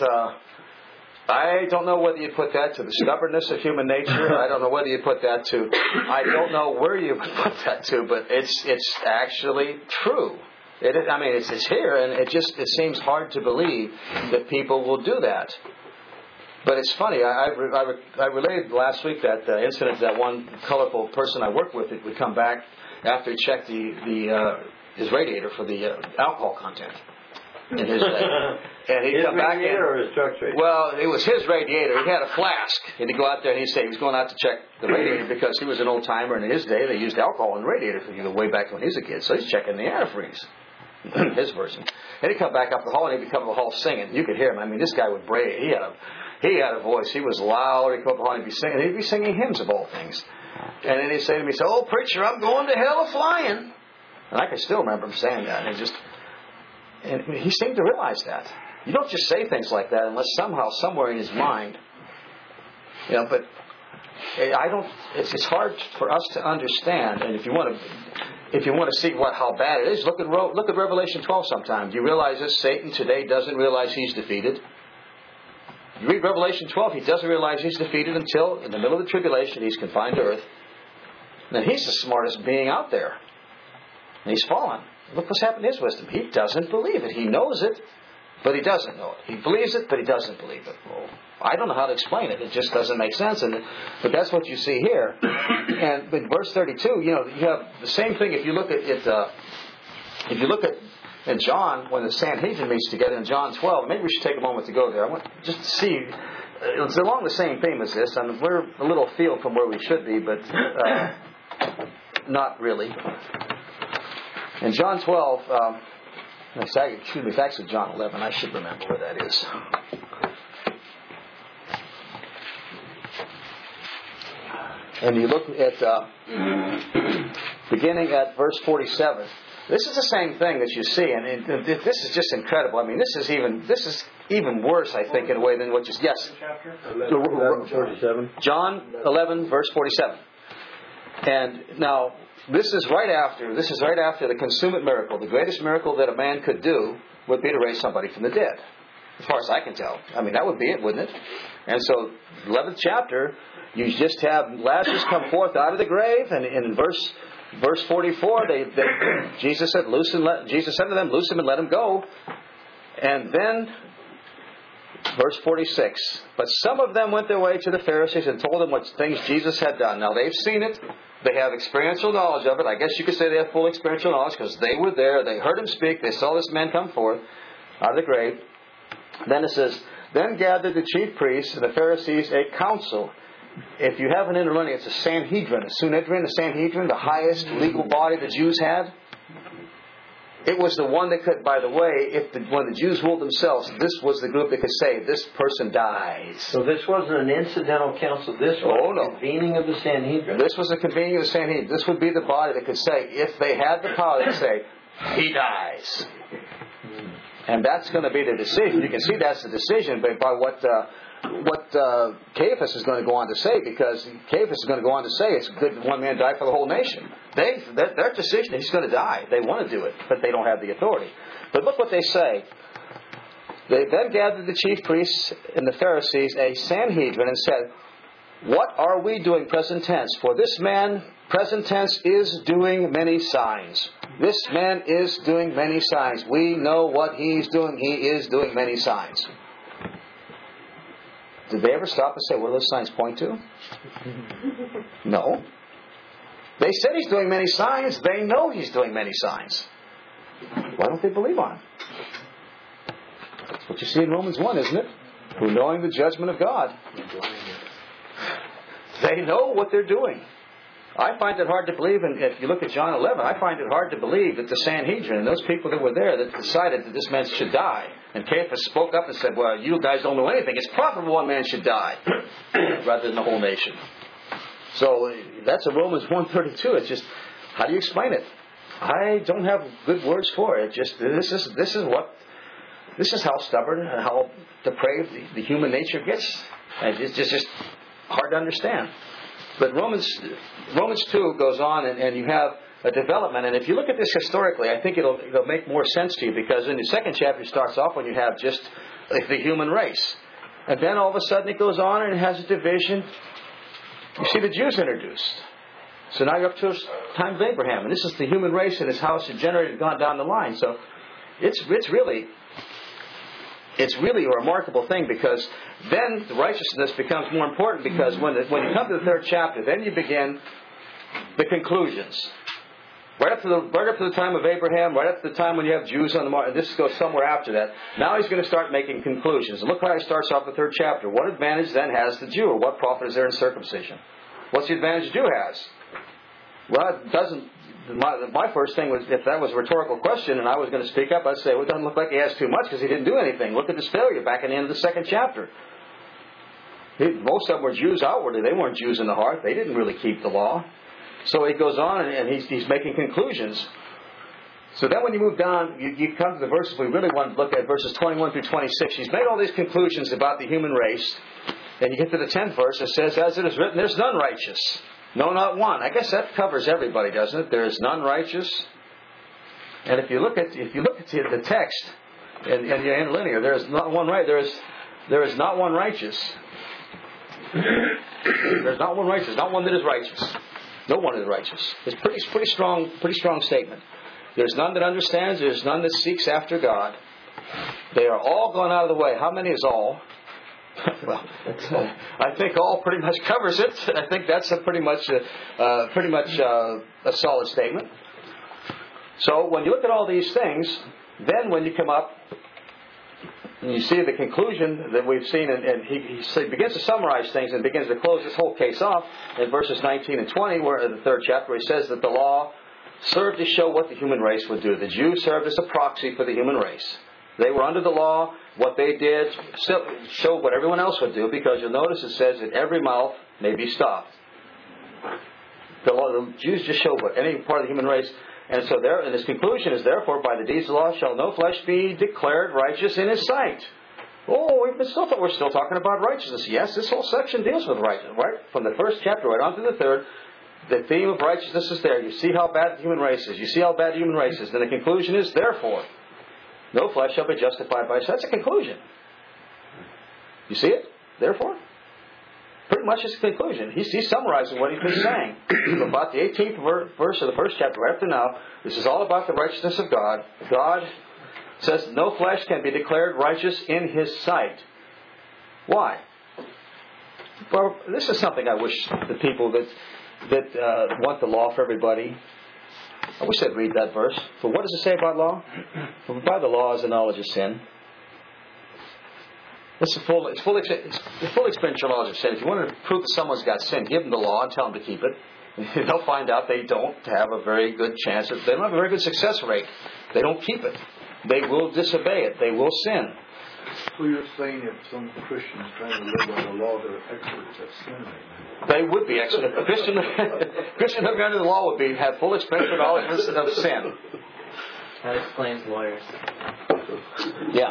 I don't know whether you put that to the stubbornness of human nature. I don't know whether you put that to... I don't know where you would put that to, but it's actually true. It's here, and it seems hard to believe that people will do that. But it's funny. I related last week that incident that one colorful person I worked with would come back after he checked his radiator for the alcohol content in his and he'd come back in. Or his truck radiator? Well, it was his radiator. He had a flask, and he'd go out there and he'd say he was going out to check the radiator because he was an old timer, and in his day they used alcohol in the radiator way back when he was a kid. So he's checking the antifreeze. His version. And he'd come back up the hall, and he'd come up the hall singing. You could hear him. I mean, this guy would brave. He had a voice. He was loud. He'd come up the hall and he'd be singing hymns of all things. And then he'd say to me, preacher, I'm going to hell a-flying. And I can still remember him saying that. And he seemed to realize that. You don't just say things like that unless somehow, somewhere in his mind, but it's hard for us to understand. And if you want to see how bad it is, look at Revelation 12 sometime. Do you realize this? Satan today doesn't realize he's defeated. You read Revelation 12, he doesn't realize he's defeated until, in the middle of the tribulation, he's confined to earth. And then he's the smartest being out there. And he's fallen. Look what's happened to his wisdom. He doesn't believe it. He knows it. but he doesn't know it. He believes it, but he doesn't believe it. Well, I don't know how to explain it. It just doesn't make sense. But that's what you see here. And in verse 32, you have the same thing. If you look at in John, when the Sanhedrin meets together in John 12, maybe we should take a moment to go there. I want just to see. It's along the same theme as this. I mean, we're a little afield from where we should be, but not really. In John 12, it's actually John 11. I should remember where that is. And you look at beginning at verse 47. This is the same thing that you see, and this is just incredible. I mean, this is even worse, I think, in a way than what you... Yes. 47. John 11, verse 47. And now, this is right after the consummate miracle. The greatest miracle that a man could do would be to raise somebody from the dead. As far as I can tell. I mean, that would be it, wouldn't it? And so, 11th chapter, you just have Lazarus come forth out of the grave, and in verse 44, Jesus said to them, "Loose him and let him go." And then, verse 46, but some of them went their way to the Pharisees and told them what things Jesus had done. Now they've seen it. They have experiential knowledge of it. I guess you could say they have full experiential knowledge because they were there. They heard him speak. They saw this man come forth out of the grave. Then it says, then gathered the chief priests and the Pharisees a council. If you have an interlinear, it's a Sanhedrin. A Sanhedrin, the highest legal body the Jews had. It was the one that could, by the way, when the Jews ruled themselves, this was the group that could say, this person dies. So this wasn't an incidental council. This was the convening of the Sanhedrin. This was the convening of the Sanhedrin. This would be the body that could say, if they had the power, they'd say, he dies. And that's going to be the decision. You can see that's the decision by what Caiaphas is going to go on to say, because Caiaphas is going to go on to say it's good that one man died for the whole nation. Their decision, he's going to die. They want to do it, but they don't have the authority. But look what they say. They then gathered the chief priests and the Pharisees a Sanhedrin and said, what are we doing, present tense? For this man, present tense, is doing many signs. This man is doing many signs. We know what he's doing. He is doing many signs. Did they ever stop and say, what do those signs point to? No. They said he's doing many signs. They know he's doing many signs. Why don't they believe on him? That's what you see in Romans 1, isn't it? Who, knowing the judgment of God, they know what they're doing. I find it hard to believe, and if you look at John 11, I find it hard to believe that the Sanhedrin and those people that were there that decided that this man should die. And Caiaphas spoke up and said, well, you guys don't know anything. It's proper one man should die rather than the whole nation. So that's a Romans 1:32. It's just, how do you explain it? I don't have good words for it. Just this is how stubborn and how depraved the human nature gets. And it's just hard to understand. But Romans 2 goes on, and you have a development. And if you look at this historically, I think it'll make more sense to you, because in the second chapter it starts off when you have just the human race. And then all of a sudden it goes on and it has a division. You see the Jews introduced. So now you're up to the time of Abraham. And this is the human race and his house had generated, gone down the line. So it's really a remarkable thing, because then the righteousness becomes more important, because when you come to the third chapter, then you begin the conclusions. Right up to the time of Abraham, right up to the time when you have Jews on the march, and this goes somewhere after that. Now he's going to start making conclusions. And look how he starts off the third chapter. What advantage then has the Jew, or what profit is there in circumcision? What's the advantage the Jew has? Well, it doesn't. My first thing was, if that was a rhetorical question and I was going to speak up, I'd say, well, it doesn't look like he has too much because he didn't do anything. Look at his failure back in the end of the second chapter. Most of them were Jews outwardly. They weren't Jews in the heart. They didn't really keep the law. So he goes on and he's making conclusions. So then when you move down, you come to the verses we really want to look at, verses 21 through 26. He's made all these conclusions about the human race. And you get to the 10th verse, it says, as it is written, there's none righteous. No, not one. I guess that covers everybody, doesn't it? There is none righteous. And if you look at the text in the interlinear, there is not one right. There is not one righteous. There's not one righteous. Not one that is righteous. No one is righteous. It's pretty strong statement. There's none that understands. There's none that seeks after God. They are all gone out of the way. How many is all? Well, I think all pretty much covers it. I think that's a pretty much a solid statement. So when you look at all these things, then when you come up and you see the conclusion that we've seen, and he begins to summarize things and begins to close this whole case off in verses 19 and 20, where in the 3rd chapter, he says that the law served to show what the human race would do. The Jews served as a proxy for the human race. They were under the law. What they did showed what everyone else would do, because you'll notice it says that every mouth may be stopped. The Jews just showed what any part of the human race. And so and his conclusion is, therefore, by the deeds of the law shall no flesh be declared righteous in his sight. Oh, we're still talking about righteousness. Yes, this whole section deals with righteousness, right? From the 1st chapter right on to the 3rd, the theme of righteousness is there. You see how bad the human race is. You see how bad the human race is. Then the conclusion is, therefore, no flesh shall be justified by sight. That's a conclusion. You see it? Therefore? Pretty much it's a conclusion. He's summarizing what he's been saying. About the 18th verse of the 1st chapter, right up to now, this is all about the righteousness of God. God says no flesh can be declared righteous in His sight. Why? Well, this is something I wish the people that want the law for everybody, I wish they'd read that verse. For what does it say about law? For by the law is the knowledge of sin. It's full experiential knowledge of sin. If you want to prove that someone's got sin, give them the law and tell them to keep it. They'll find out they don't have a very good chance. They don't have a very good success rate. They don't keep it. They will disobey it. They will sin. So you're saying if some Christians trying to live by the law, they're experts at sin? They would be experts. Christian living under the law would have full experiential knowledge of sin. That explains lawyers. Yeah.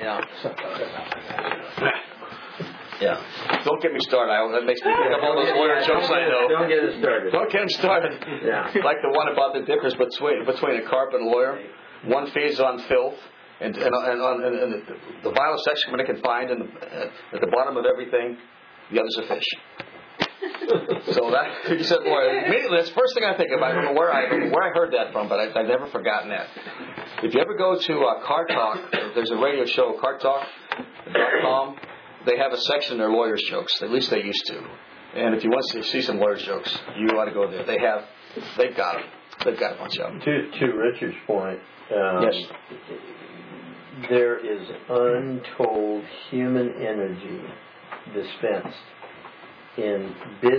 Don't get me started. That makes me think of all those lawyer jokes I know. Don't get it started. Don't get them started. Yeah. Like the one about the difference between a carp and a lawyer. One feeds on filth, and the vilest excrement it can find at the bottom of everything, the other's a fish. So that he said, lawyer. Immediately, that's the first thing I think about. I don't know where I heard that from, but I've never forgotten that. If you ever go to Car Talk, there's a radio show, cartalk.com. They have a section in their lawyers' jokes. At least they used to. And if you want to see some lawyers' jokes, you ought to go there. They've got them. They've got a bunch of them. To Richard's point, yes. There is untold human energy dispensed in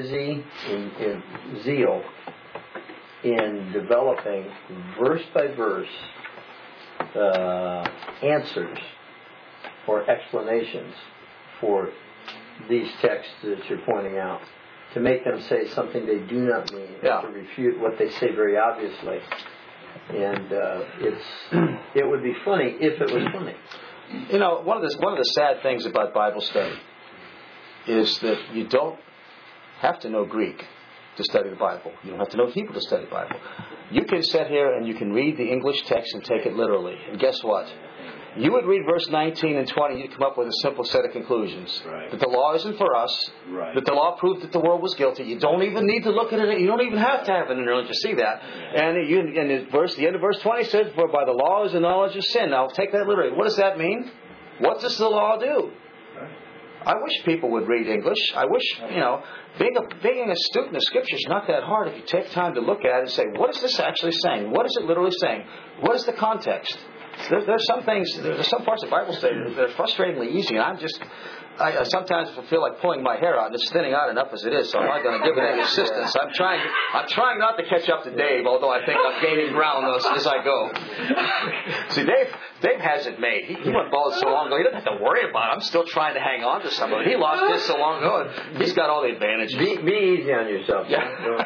zeal in developing verse by verse answers or explanations for these texts that you're pointing out, to make them say something they do not mean, to refute what they say very obviously. And it would be funny if it was funny. You know, one of the sad things about Bible study is that you don't have to know Greek to study the Bible. You don't have to know Hebrew to study the Bible. You can sit here and you can read the English text and take it literally. And guess what? You would read verse 19 and 20, you'd come up with a simple set of conclusions. Right. That the law isn't for us. Right. That the law proved that the world was guilty. You don't even need to look at it. You don't even have to have it in your to see that. And the end of verse 20 says, for by the law is the knowledge of sin. Now take that literally. What does that mean? What does the law do? I wish people would read English. I wish, being a student of Scripture is not that hard if you take time to look at it and say, what is this actually saying? What is it literally saying? What is the context? There's some parts of Bible study that are frustratingly easy, and I sometimes feel like pulling my hair out, and it's thinning out enough as it is, so I'm not going to give it any assistance. I'm trying not to catch up to Dave, although I think I'm gaining ground as I go. See, Dave has it made. He went bald so long ago, he doesn't have to worry about it. I'm still trying to hang on to some of it. He lost his so long ago, and he's got all the advantages. Be easy on yourself. Yeah.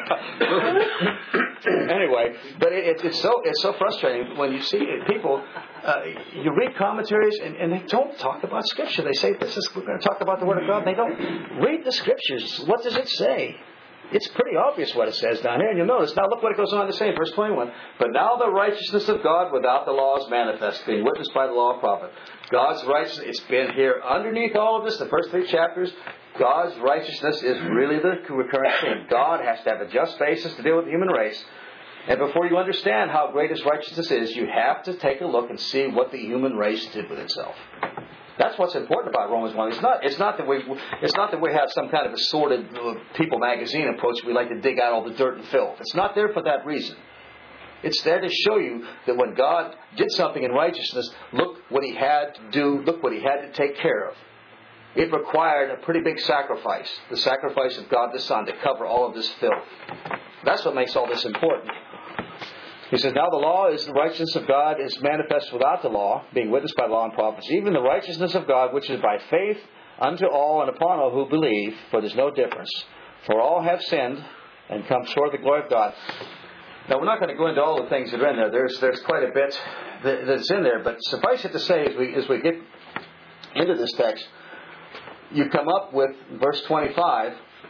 Anyway, but it's so frustrating when you see people. You read commentaries and they don't talk about Scripture. They say we're going to talk about the Word of God. They don't read the Scriptures. What does it say? It's pretty obvious what it says down here, and you'll notice. Now look what it goes on to say in verse 21. But now the righteousness of God without the law is manifest, being witnessed by the law and prophet. God's righteousness, it's been here underneath all of this, the first 3 chapters. God's righteousness is really the recurrent theme. God has to have a just basis to deal with the human race. And before you understand how great His righteousness is, you have to take a look and see what the human race did with itself. That's what's important about Romans 1. It's not that we have some kind of a sordid People magazine approach. We like to dig out all the dirt and filth. It's not there for that reason. It's there to show you that when God did something in righteousness, look what He had to do. Look what He had to take care of. It required a pretty big sacrifice, the sacrifice of God the Son, to cover all of this filth. That's what makes all this important. He says, now the law is the righteousness of God is manifest without the law, being witnessed by law and prophets, even the righteousness of God, which is by faith unto all and upon all who believe, for there's no difference. For all have sinned and come short of the glory of God. Now, we're not going to go into all the things that are in there. There's quite a bit that's in there. But suffice it to say, as we get into this text, you come up with verse 25,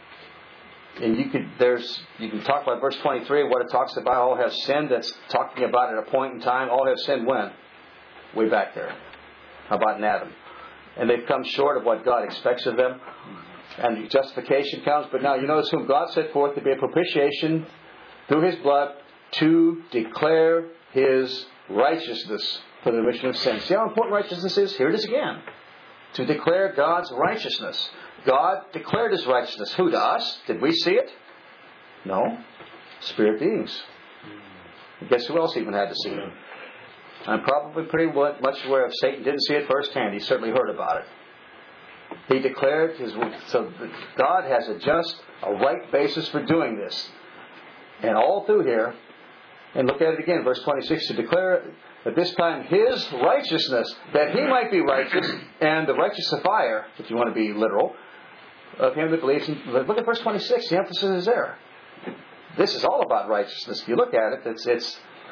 and you can talk about verse 23, what it talks about. All have sinned. That's talking about at a point in time. All have sinned when? Way back there. How about in Adam? And they've come short of what God expects of them. And justification comes. But now you notice whom God set forth to be a propitiation through His blood to declare His righteousness for the remission of sins. See how important righteousness is? Here it is again. To declare God's righteousness. God declared His righteousness. Who? To us? Did we see it? No. Spirit beings. And guess who else even had to see it? I'm probably pretty much aware of Satan didn't see it firsthand. He certainly heard about it. He declared His... So God has a right basis for doing this. And all through here, and look at it again, verse 26, to declare at this time His righteousness, that He might be righteous, and the righteousifier, if you want to be literal, of him that believes. Look at verse 26, the emphasis is there. This is all about righteousness. If you look at it,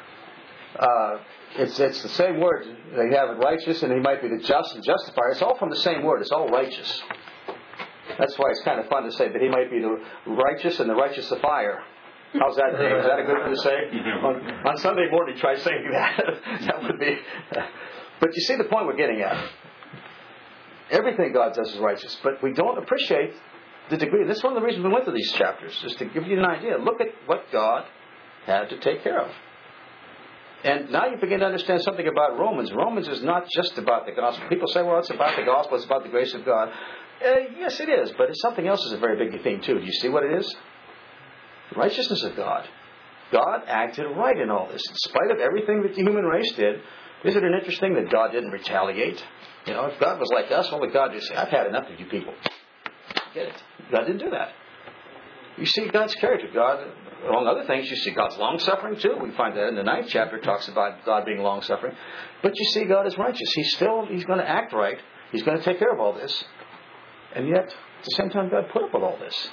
it's the same word. They have it righteous, and He might be the just and justifier. It's all from the same word. It's all righteous. That's why it's kind of fun to say that He might be the righteous and the righteousifier. How's that, Dave? Is that a good one to say? On Sunday morning, try saying that. That would be... But you see the point we're getting at. Everything God does is righteous, but we don't appreciate the degree. This is one of the reasons we went through these chapters, is to give you an idea. Look at what God had to take care of. And now you begin to understand something about Romans. Romans is not just about the gospel. People say, well, it's about the gospel, it's about the grace of God. Yes, it is, but something else is a very big thing too. Do you see what it is? The righteousness of God. God acted right in all this. In spite of everything that the human race did, isn't it interesting that God didn't retaliate? You know, if God was like us, what would God do? Say, I've had enough of you people. Get it? God didn't do that. You see God's character. God, among other things, you see God's long-suffering too. We find that in the 9th chapter. It talks about God being long-suffering. But you see God is righteous. He's going to act right. He's going to take care of all this. And yet, at the same time, God put up with all this.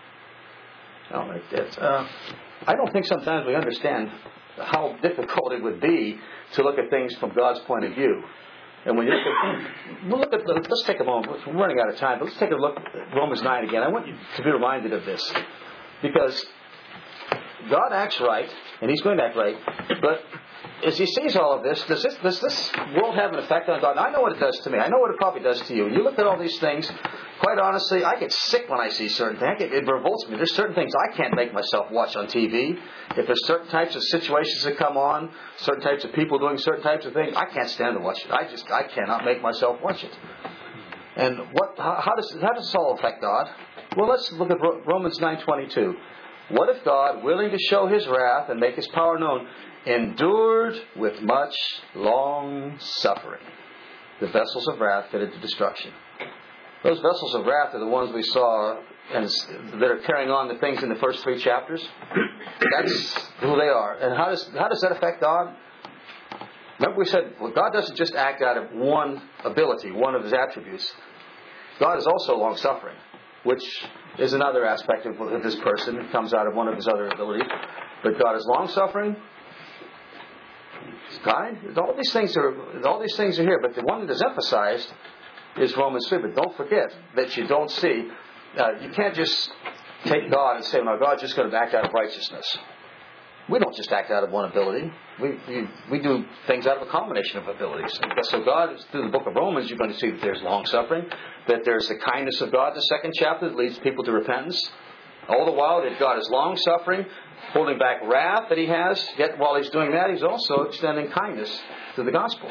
I don't think sometimes we understand how difficult it would be to look at things from God's point of view. And when you let's take a moment. We're running out of time, but let's take a look at Romans 9 again. I want you to be reminded of this. Because God acts right, and He's going to act right, but as He sees all of this, does this world have an effect on God? And I know what it does to me. I know what it probably does to you. You look at all these things, quite honestly, I get sick when I see certain things. It revolts me. There's certain things I can't make myself watch on TV. If there's certain types of situations that come on, certain types of people doing certain types of things, I can't stand to watch it. I cannot make myself watch it. And how does this all affect God? Well, let's look at Romans 9:22. What if God, willing to show His wrath and make His power known, endured with much long suffering the vessels of wrath fitted to destruction? Those vessels of wrath are the ones we saw that are carrying on the things in the first 3 chapters. That's who they are. And how does that affect God? Remember we said, well, God doesn't just act out of one ability, one of His attributes. God is also long-suffering, which is another aspect of His person. It comes out of one of His other abilities. But God is long-suffering. He's kind. All these things are here. But the one that is emphasized is Romans 3. But don't forget that you don't see. You can't just take God and say, "Well, God's just going to act out of righteousness." We don't just act out of one ability. We do things out of a combination of abilities. So God, through the book of Romans, you're going to see that there's long suffering, that there's the kindness of God, the 2nd chapter, that leads people to repentance. All the while that God is long-suffering, holding back wrath that He has, yet while He's doing that, He's also extending kindness to the gospel.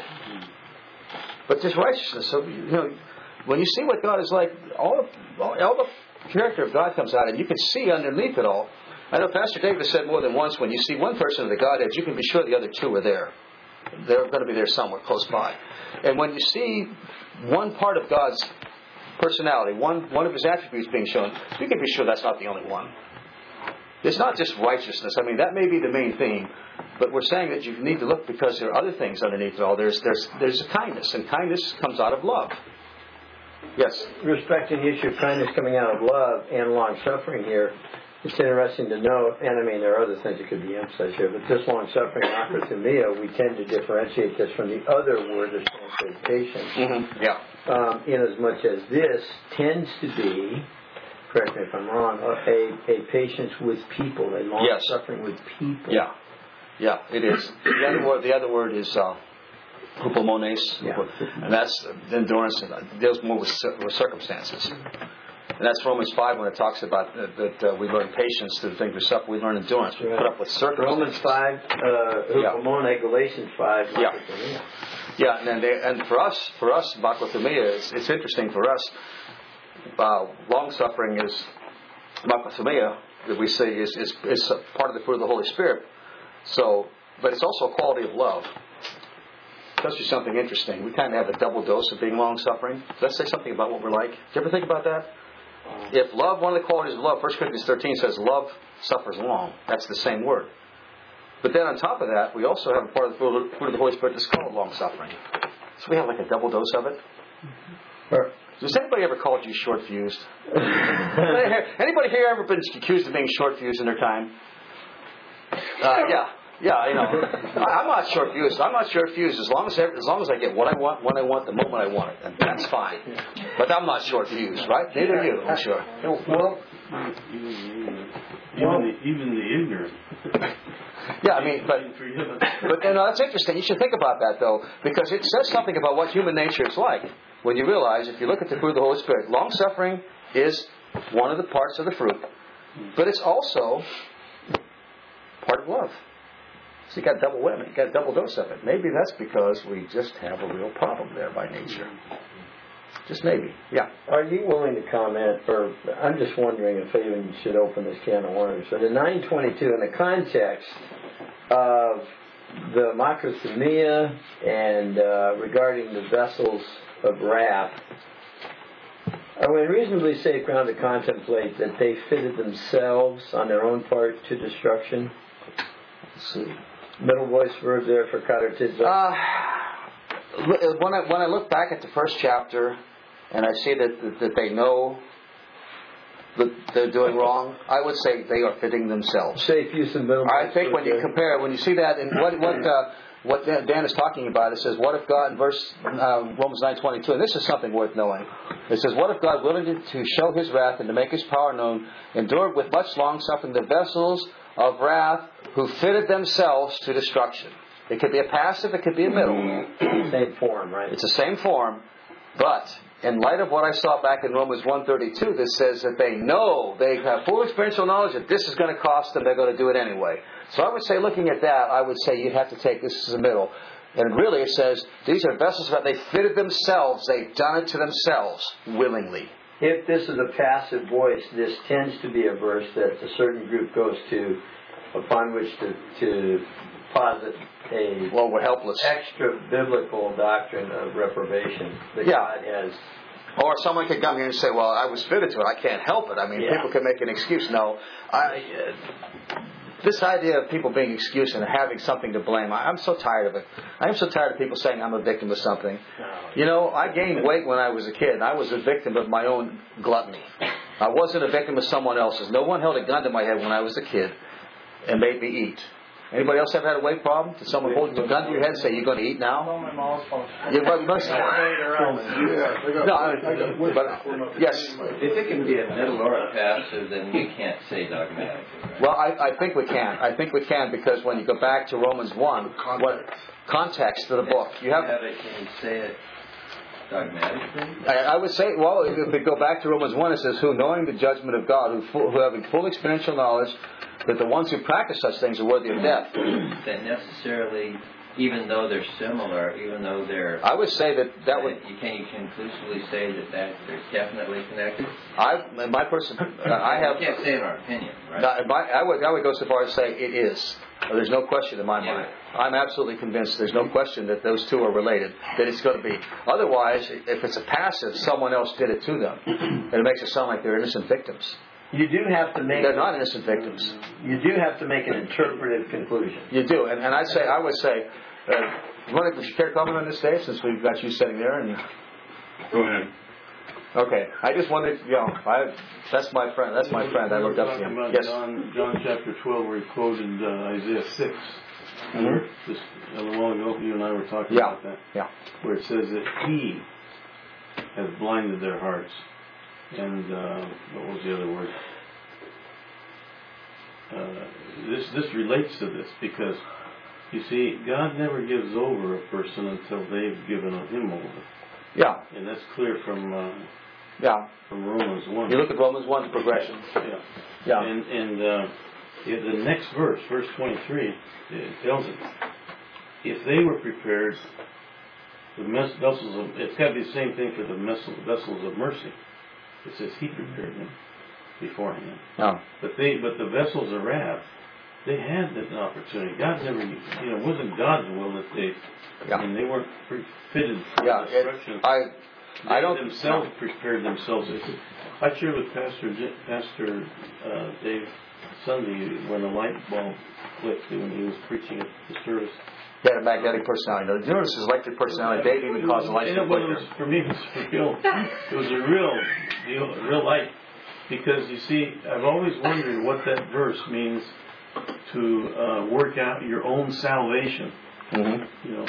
But this righteousness, so, when you see what God is like, all the character of God comes out, and you can see underneath it all. I know Pastor David said more than once, when you see one person of the Godhead, you can be sure the other two are there. They're going to be there somewhere close by. And when you see one part of God's personality, one of His attributes being shown, you can be sure that's not the only one. It's not just righteousness. I mean, that may be the main theme, but we're saying that you need to look because there are other things underneath it all. There's a kindness, and kindness comes out of love. Yes? Respecting the issue of kindness coming out of love and long-suffering here, it's interesting to note, and I mean there are other things that could be emphasized here, but this long-suffering, akrathumia, we tend to differentiate this from the other word that's translated patience. Mm-hmm. Yeah. In as much as this tends to be, correct me if I'm wrong, a patience with people, a long-suffering with people. Yeah. Yeah, it is. The other word is hupomones, and that's endurance. It deals more with circumstances. And that's Romans 5 when it talks about that we learn patience through the things we suffer. We learn endurance. We put up with circumstances. Romans 5, hupomone, Galatians 5. Yeah, and for us, makrothumia, it's interesting for us. Long suffering is makrothumia that we see is part of the fruit of the Holy Spirit. So, but it's also a quality of love. Tells you something interesting. We kind of have a double dose of being long suffering. Let's say something about what we're like. Did you ever think about that? If love, one of the qualities of love, 1 Corinthians 13 says love suffers long. That's the same word. But then on top of that, we also have a part of the fruit of the Holy Spirit that's called long suffering. So we have like a double dose of it. Has anybody ever called you short-fused? Anybody here ever been accused of being short-fused in their time? Yeah, I'm not short-fused. I'm not short-fused as long as I get what I want, when I want, the moment I want it. And that's fine. But I'm not short-fused, right? Neither are you, I'm sure. Well, even the ignorant. Yeah, I mean, but that's interesting. You should think about that, though, because it says something about what human nature is like. When you realize, if you look at the fruit of the Holy Spirit, long-suffering is one of the parts of the fruit, but it's also part of love. So you got double whammy, you got a double dose of it. Maybe that's because we just have a real problem there by nature. Just maybe. Yeah. Are you willing to comment, or I'm just wondering if I even should open this can of worms. But in 922, in the context of the makrothumia and regarding the vessels of wrath, are we reasonably safe ground to contemplate that they fitted themselves on their own part to destruction? Let's see. Middle voice verb there for katartizo. When I look back at the first chapter and I see that they know that they're doing wrong, I would say they are fitting themselves. Safe use of middle voice. I think when you see that, and what Dan is talking about, it says, what if God, in Romans 9:22, and this is something worth knowing. It says, what if God, willing to show His wrath and to make His power known, endured with much long suffering the vessels of wrath who fitted themselves to destruction. It could be a passive, it could be a middle. Same form, right? It's the same form, but in light of what I saw back in Romans 1:32, that says that they know, they have full experiential knowledge that this is going to cost them, they're going to do it anyway. So I would say, looking at that, I would say you'd have to take this as a middle. And really it says, these are vessels that they fitted themselves, they've done it to themselves willingly. If this is a passive voice, this tends to be a verse that a certain group goes to, upon which to posit a we're helpless. Extra biblical doctrine of reprobation that God has. Or someone could come here and say, well, I was fitted to it, I can't help it. I mean, people can make an excuse. No, this idea of people being excused and having something to blame, I'm so tired of it. I'm so tired of people saying I'm a victim of something. I gained weight when I was a kid, and I was a victim of my own gluttony. I wasn't a victim of someone else's. No one held a gun to my head when I was a kid and made me eat. Anybody else ever had a weight problem? Did someone hold a gun to your head and say, you're going to eat now? No, my mom's phone. Yes. If it can be a middle or a passive, then you can't say dogmatic. Well, I think we can. I think we can, because when you go back to Romans 1, what context of the book, you have it. Can you say it? dogmatic thing? I would say, well, if we go back to Romans 1, it says, who knowing the judgment of God, who having full experiential knowledge, that the ones who practice such things are worthy of death. That necessarily, even though they're similar, even though they're... I would say that would... Can you conclusively say that they're definitely connected? My person, I have... You can't say in our opinion, right? I would go so far as to say it is. There's no question in my mind. I'm absolutely convinced there's no question that those two are related, that it's going to be. Otherwise, if it's a passive, someone else did it to them. And it makes it sound like they're innocent victims. You do have to make... They're not innocent victims. You do have to make an interpretive conclusion. You do. And I would say, you want to care to comment on this, Dave, since we've got you sitting there? And Go ahead. Okay. I just wanted, that's my friend. That's my friend. I looked up to him. Yes. John chapter 12, where he quoted Isaiah 6. Just a while ago, you and I were talking about that. Yeah. Where it says that He has blinded their hearts. And what was the other word? This relates to this because, you see, God never gives over a person until they've given him over. Yeah. And that's clear from Romans 1. You look at Romans 1's progression. Yeah. And the next verse, verse 23, it tells it. If they were prepared, it's got to be the same thing for the vessels of mercy. It says He prepared them beforehand. Oh. But the vessels of wrath, they had an opportunity. God never, it wasn't God's will that and they weren't fitted for destruction. They themselves prepared themselves. I shared with Pastor Dave Sunday when the light bulb clicked when he was preaching at the service. He had a magnetic personality. The universe is electric personality. Dave even caused the light to flicker. For me, it was a real light. Because, you see, I've always wondered what that verse means to work out your own salvation. Mm-hmm.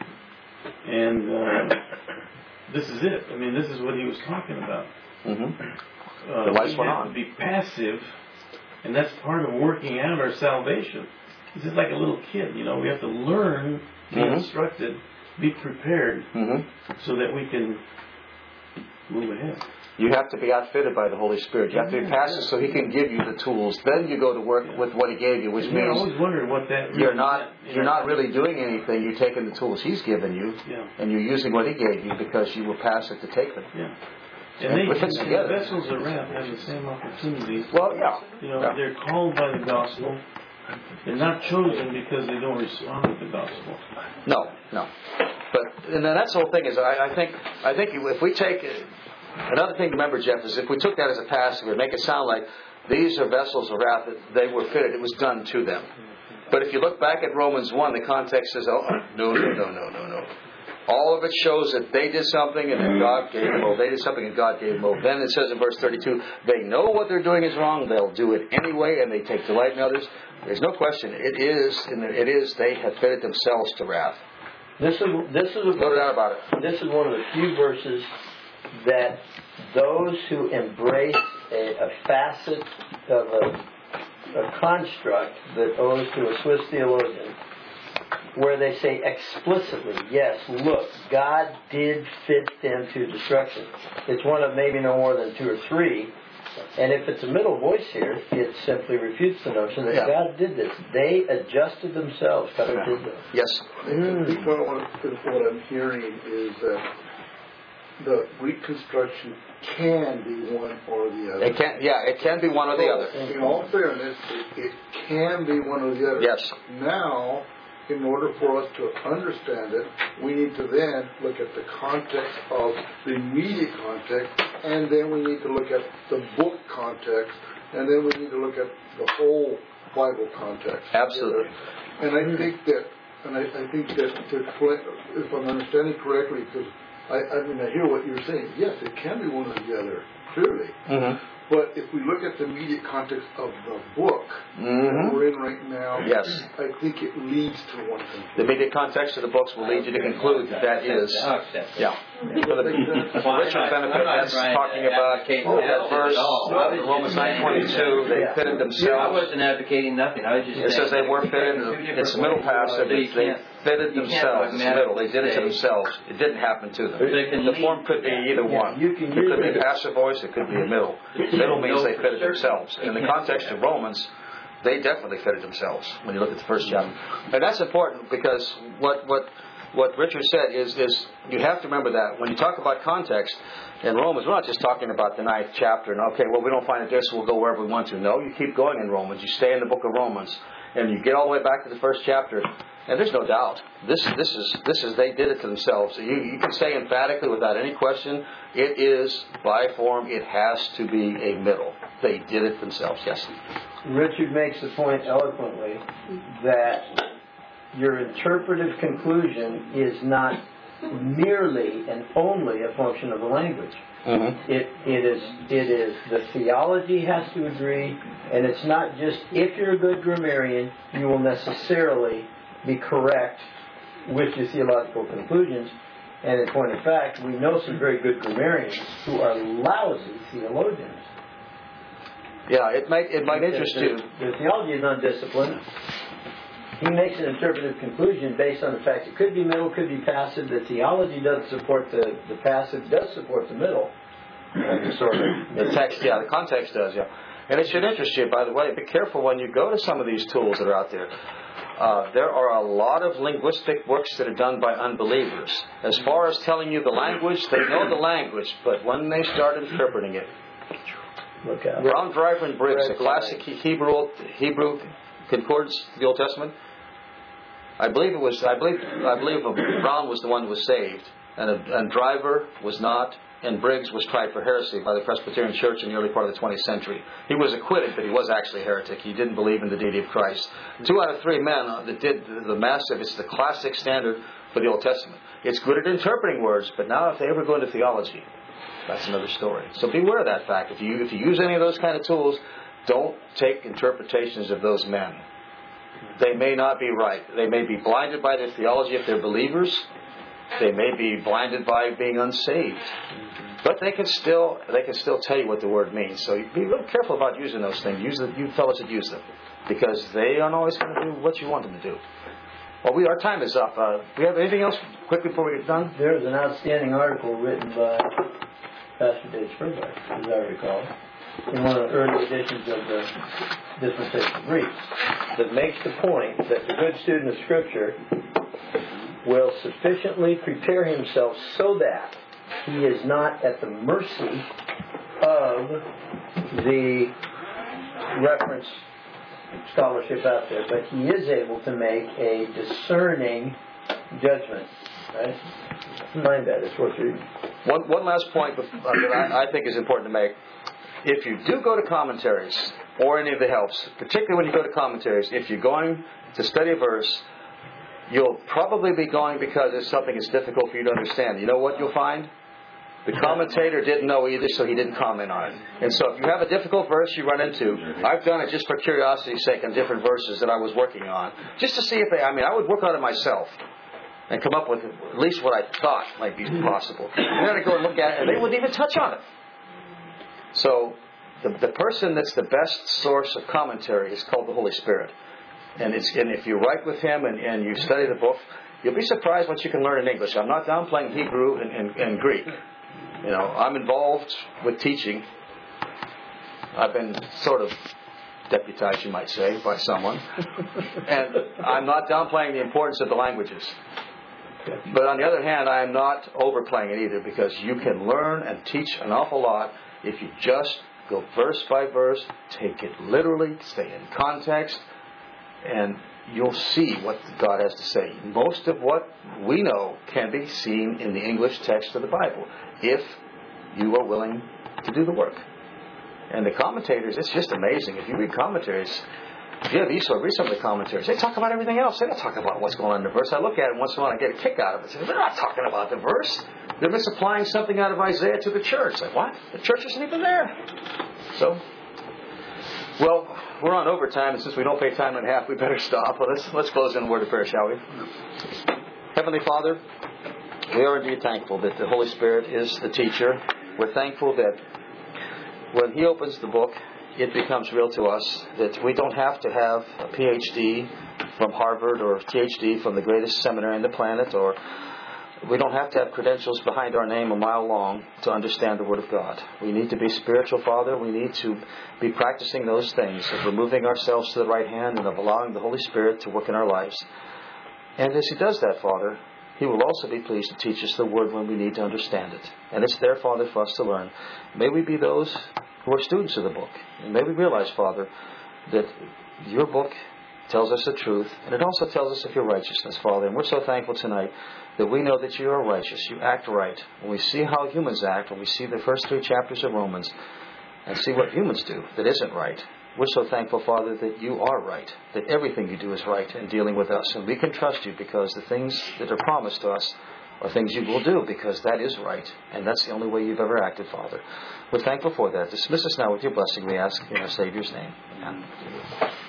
And this is it. I mean, this is what he was talking about. Mm-hmm. The lights went on. To be passive, and that's part of working out our salvation. This is like a little kid, we have to learn, be instructed, be prepared, so that we can move ahead. You have to be outfitted by the Holy Spirit. You have to be passive so He can give you the tools. Then you go to work with what He gave you, which means I always wondered what that you're not really doing anything. You're taking the tools He's given you, and you're using what He gave you because you were passive to take them. Yeah. And the vessels of wrath have the same opportunity. Well, they're called by the gospel. They're not chosen because they don't respond to the gospel. No. But and then that's the whole thing is I think if we take another thing to remember, Jeff, is if we took that as a passive, it would make it sound like these are vessels of wrath that they were fitted. It was done to them. But if you look back at Romans 1, the context says, no. All of it shows that they did something and then God gave them over. They did something and God gave them over. Then it says in verse 32, they know what they're doing is wrong. They'll do it anyway, and they take delight in others. There's no question. It is. They have fitted themselves to wrath. This is no doubt about it. This is one of the few verses that those who embrace a facet of a construct that owes to a Swiss theologian, where they say explicitly, yes, look, God did fit them to destruction. It's one of maybe no more than two or three. And if it's a middle voice here, it simply refutes the notion that God did this. They adjusted themselves. God did this. Yes. I think what I'm hearing is that the reconstruction can be one or the other. It can be one or the other. In all fairness, it can be one or the other. Yes. Now, in order for us to understand it, we need to then look at the context of the immediate context, and then we need to look at the book context, and then we need to look at the whole Bible context. Absolutely. And I think that, if I'm understanding correctly, because I hear what you're saying. Yes, it can be one or the other, clearly. Mm-hmm. But if we look at the immediate context of the book that we're in right now, I think it leads to one thing. The immediate context of the books will lead you to conclude that is. For the richer benefit, that's talking about that verse, Romans 9:22, they fitted themselves. I wasn't advocating nothing. I was just saying. It says they were fitted. It's the middle passage. fitted themselves. It's middle. They did it to themselves. It didn't happen to them. The form could be either one. It could be a passive voice. It could be a middle. Middle means they fitted themselves. In the context of Romans, they definitely fitted themselves when you look at the first chapter. And that's important because what Richard said is you have to remember that when you talk about context in Romans, we're not just talking about the 9th chapter and okay, well, we don't find it there, so we'll go wherever we want to. No, you keep going in Romans. You stay in the book of Romans and you get all the way back to the first chapter. And there's no doubt. This is they did it to themselves. You can say emphatically without any question, it is by form, it has to be a middle. They did it themselves. Yes. Richard makes the point eloquently that your interpretive conclusion is not merely and only a function of the language. Mm-hmm. It is the theology has to agree, and it's not just if you're a good grammarian, you will necessarily be correct with your theological conclusions. And in point of fact, we know some very good grammarians who are lousy theologians. Yeah, it might interest you. The theology is undisciplined. He makes an interpretive conclusion based on the fact it could be middle, could be passive. The theology doesn't support the passive, does support the middle. The text, the context does, yeah. And it should interest you, by the way. Be careful when you go to some of these tools that are out there. There are a lot of linguistic works that are done by unbelievers. As far as telling you the language, they know the language, but when they start interpreting it, look out. Brown, Driver, and Briggs, a classic Hebrew concordance of the Old Testament. I believe Brown was the one who was saved, and Driver was not, and Briggs was tried for heresy by the Presbyterian Church in the early part of the 20th century. He was acquitted, but he was actually a heretic. He didn't believe in the deity of Christ. 2 out of 3 men that did the massive, it's the classic standard for the Old Testament. It's good at interpreting words, but now if they ever go into theology, that's another story. So beware of that fact. If you use any of those kind of tools, don't take interpretations of those men. They may not be right. They may be blinded by their theology if they're believers. They may be blinded by being unsaved. But they can still tell you what the word means. So be real careful about using those things. Use you fellows that use them. Because they aren't always going to do what you want them to do. Well, our time is up. Do we have anything else quickly before we get done? There's an outstanding article written by Pastor Dave Spurgeon, as I recall, in one of the early editions of the Dispensation of Greeks, that makes the point that the good student of Scripture will sufficiently prepare himself so that he is not at the mercy of the reference scholarship out there, but he is able to make a discerning judgment. Right? Mind that. It's worth reading. One last point that I think is important to make. If you do go to commentaries or any of the helps, particularly when you go to commentaries, if you're going to study a verse, you'll probably be going because it's something that's difficult for you to understand. You know what you'll find? The commentator didn't know either, so he didn't comment on it. And so if you have a difficult verse you run into, I've done it just for curiosity's sake on different verses that I was working on. Just to see if I would work on it myself and come up with at least what I thought might be possible. And then I go and look at it, and they wouldn't even touch on it. So the person that's the best source of commentary is called the Holy Spirit. And if you write with him and you study the book, you'll be surprised what you can learn in English. I'm not downplaying Hebrew and Greek. You know, I'm involved with teaching. I've been sort of deputized, you might say, by someone. And I'm not downplaying the importance of the languages. But on the other hand, I am not overplaying it either, because you can learn and teach an awful lot if you just go verse by verse, take it literally, stay in context, and you'll see what God has to say. Most of what we know can be seen in the English text of the Bible, if you are willing to do the work. And the commentators, it's just amazing. If you read commentaries, read some of the commentaries. They talk about everything else. They don't talk about what's going on in the verse. I look at it once in a while and I get a kick out of it. They're not talking about the verse. They're misapplying something out of Isaiah to the church. Like, what? The church isn't even there. So, well, we're on overtime, and since we don't pay time and a half, we better stop. Well, let's close in a word of prayer, shall we? Heavenly Father, we are indeed thankful that the Holy Spirit is the teacher. We're thankful that when He opens the book, it becomes real to us that we don't have to have a PhD from Harvard or PhD from the greatest seminary on the planet, or we don't have to have credentials behind our name a mile long to understand the Word of God. We need to be spiritual, Father. We need to be practicing those things of removing ourselves to the right hand and of allowing the Holy Spirit to work in our lives. And as He does that, Father, He will also be pleased to teach us the Word when we need to understand it. And it's there, Father, for us to learn. May we be those who are students of the book. And may we realize, Father, that Your book tells us the truth, and it also tells us of Your righteousness, Father. And we're so thankful tonight that we know that You are righteous. You act right. When we see how humans act, when we see the first 3 chapters of Romans, and see what humans do that isn't right, we're so thankful, Father, that You are right, that everything You do is right in dealing with us. And we can trust You because the things that are promised to us are things You will do, because that is right. And that's the only way You've ever acted, Father. We're thankful for that. Dismiss us now with Your blessing, we ask in our Savior's name. Amen.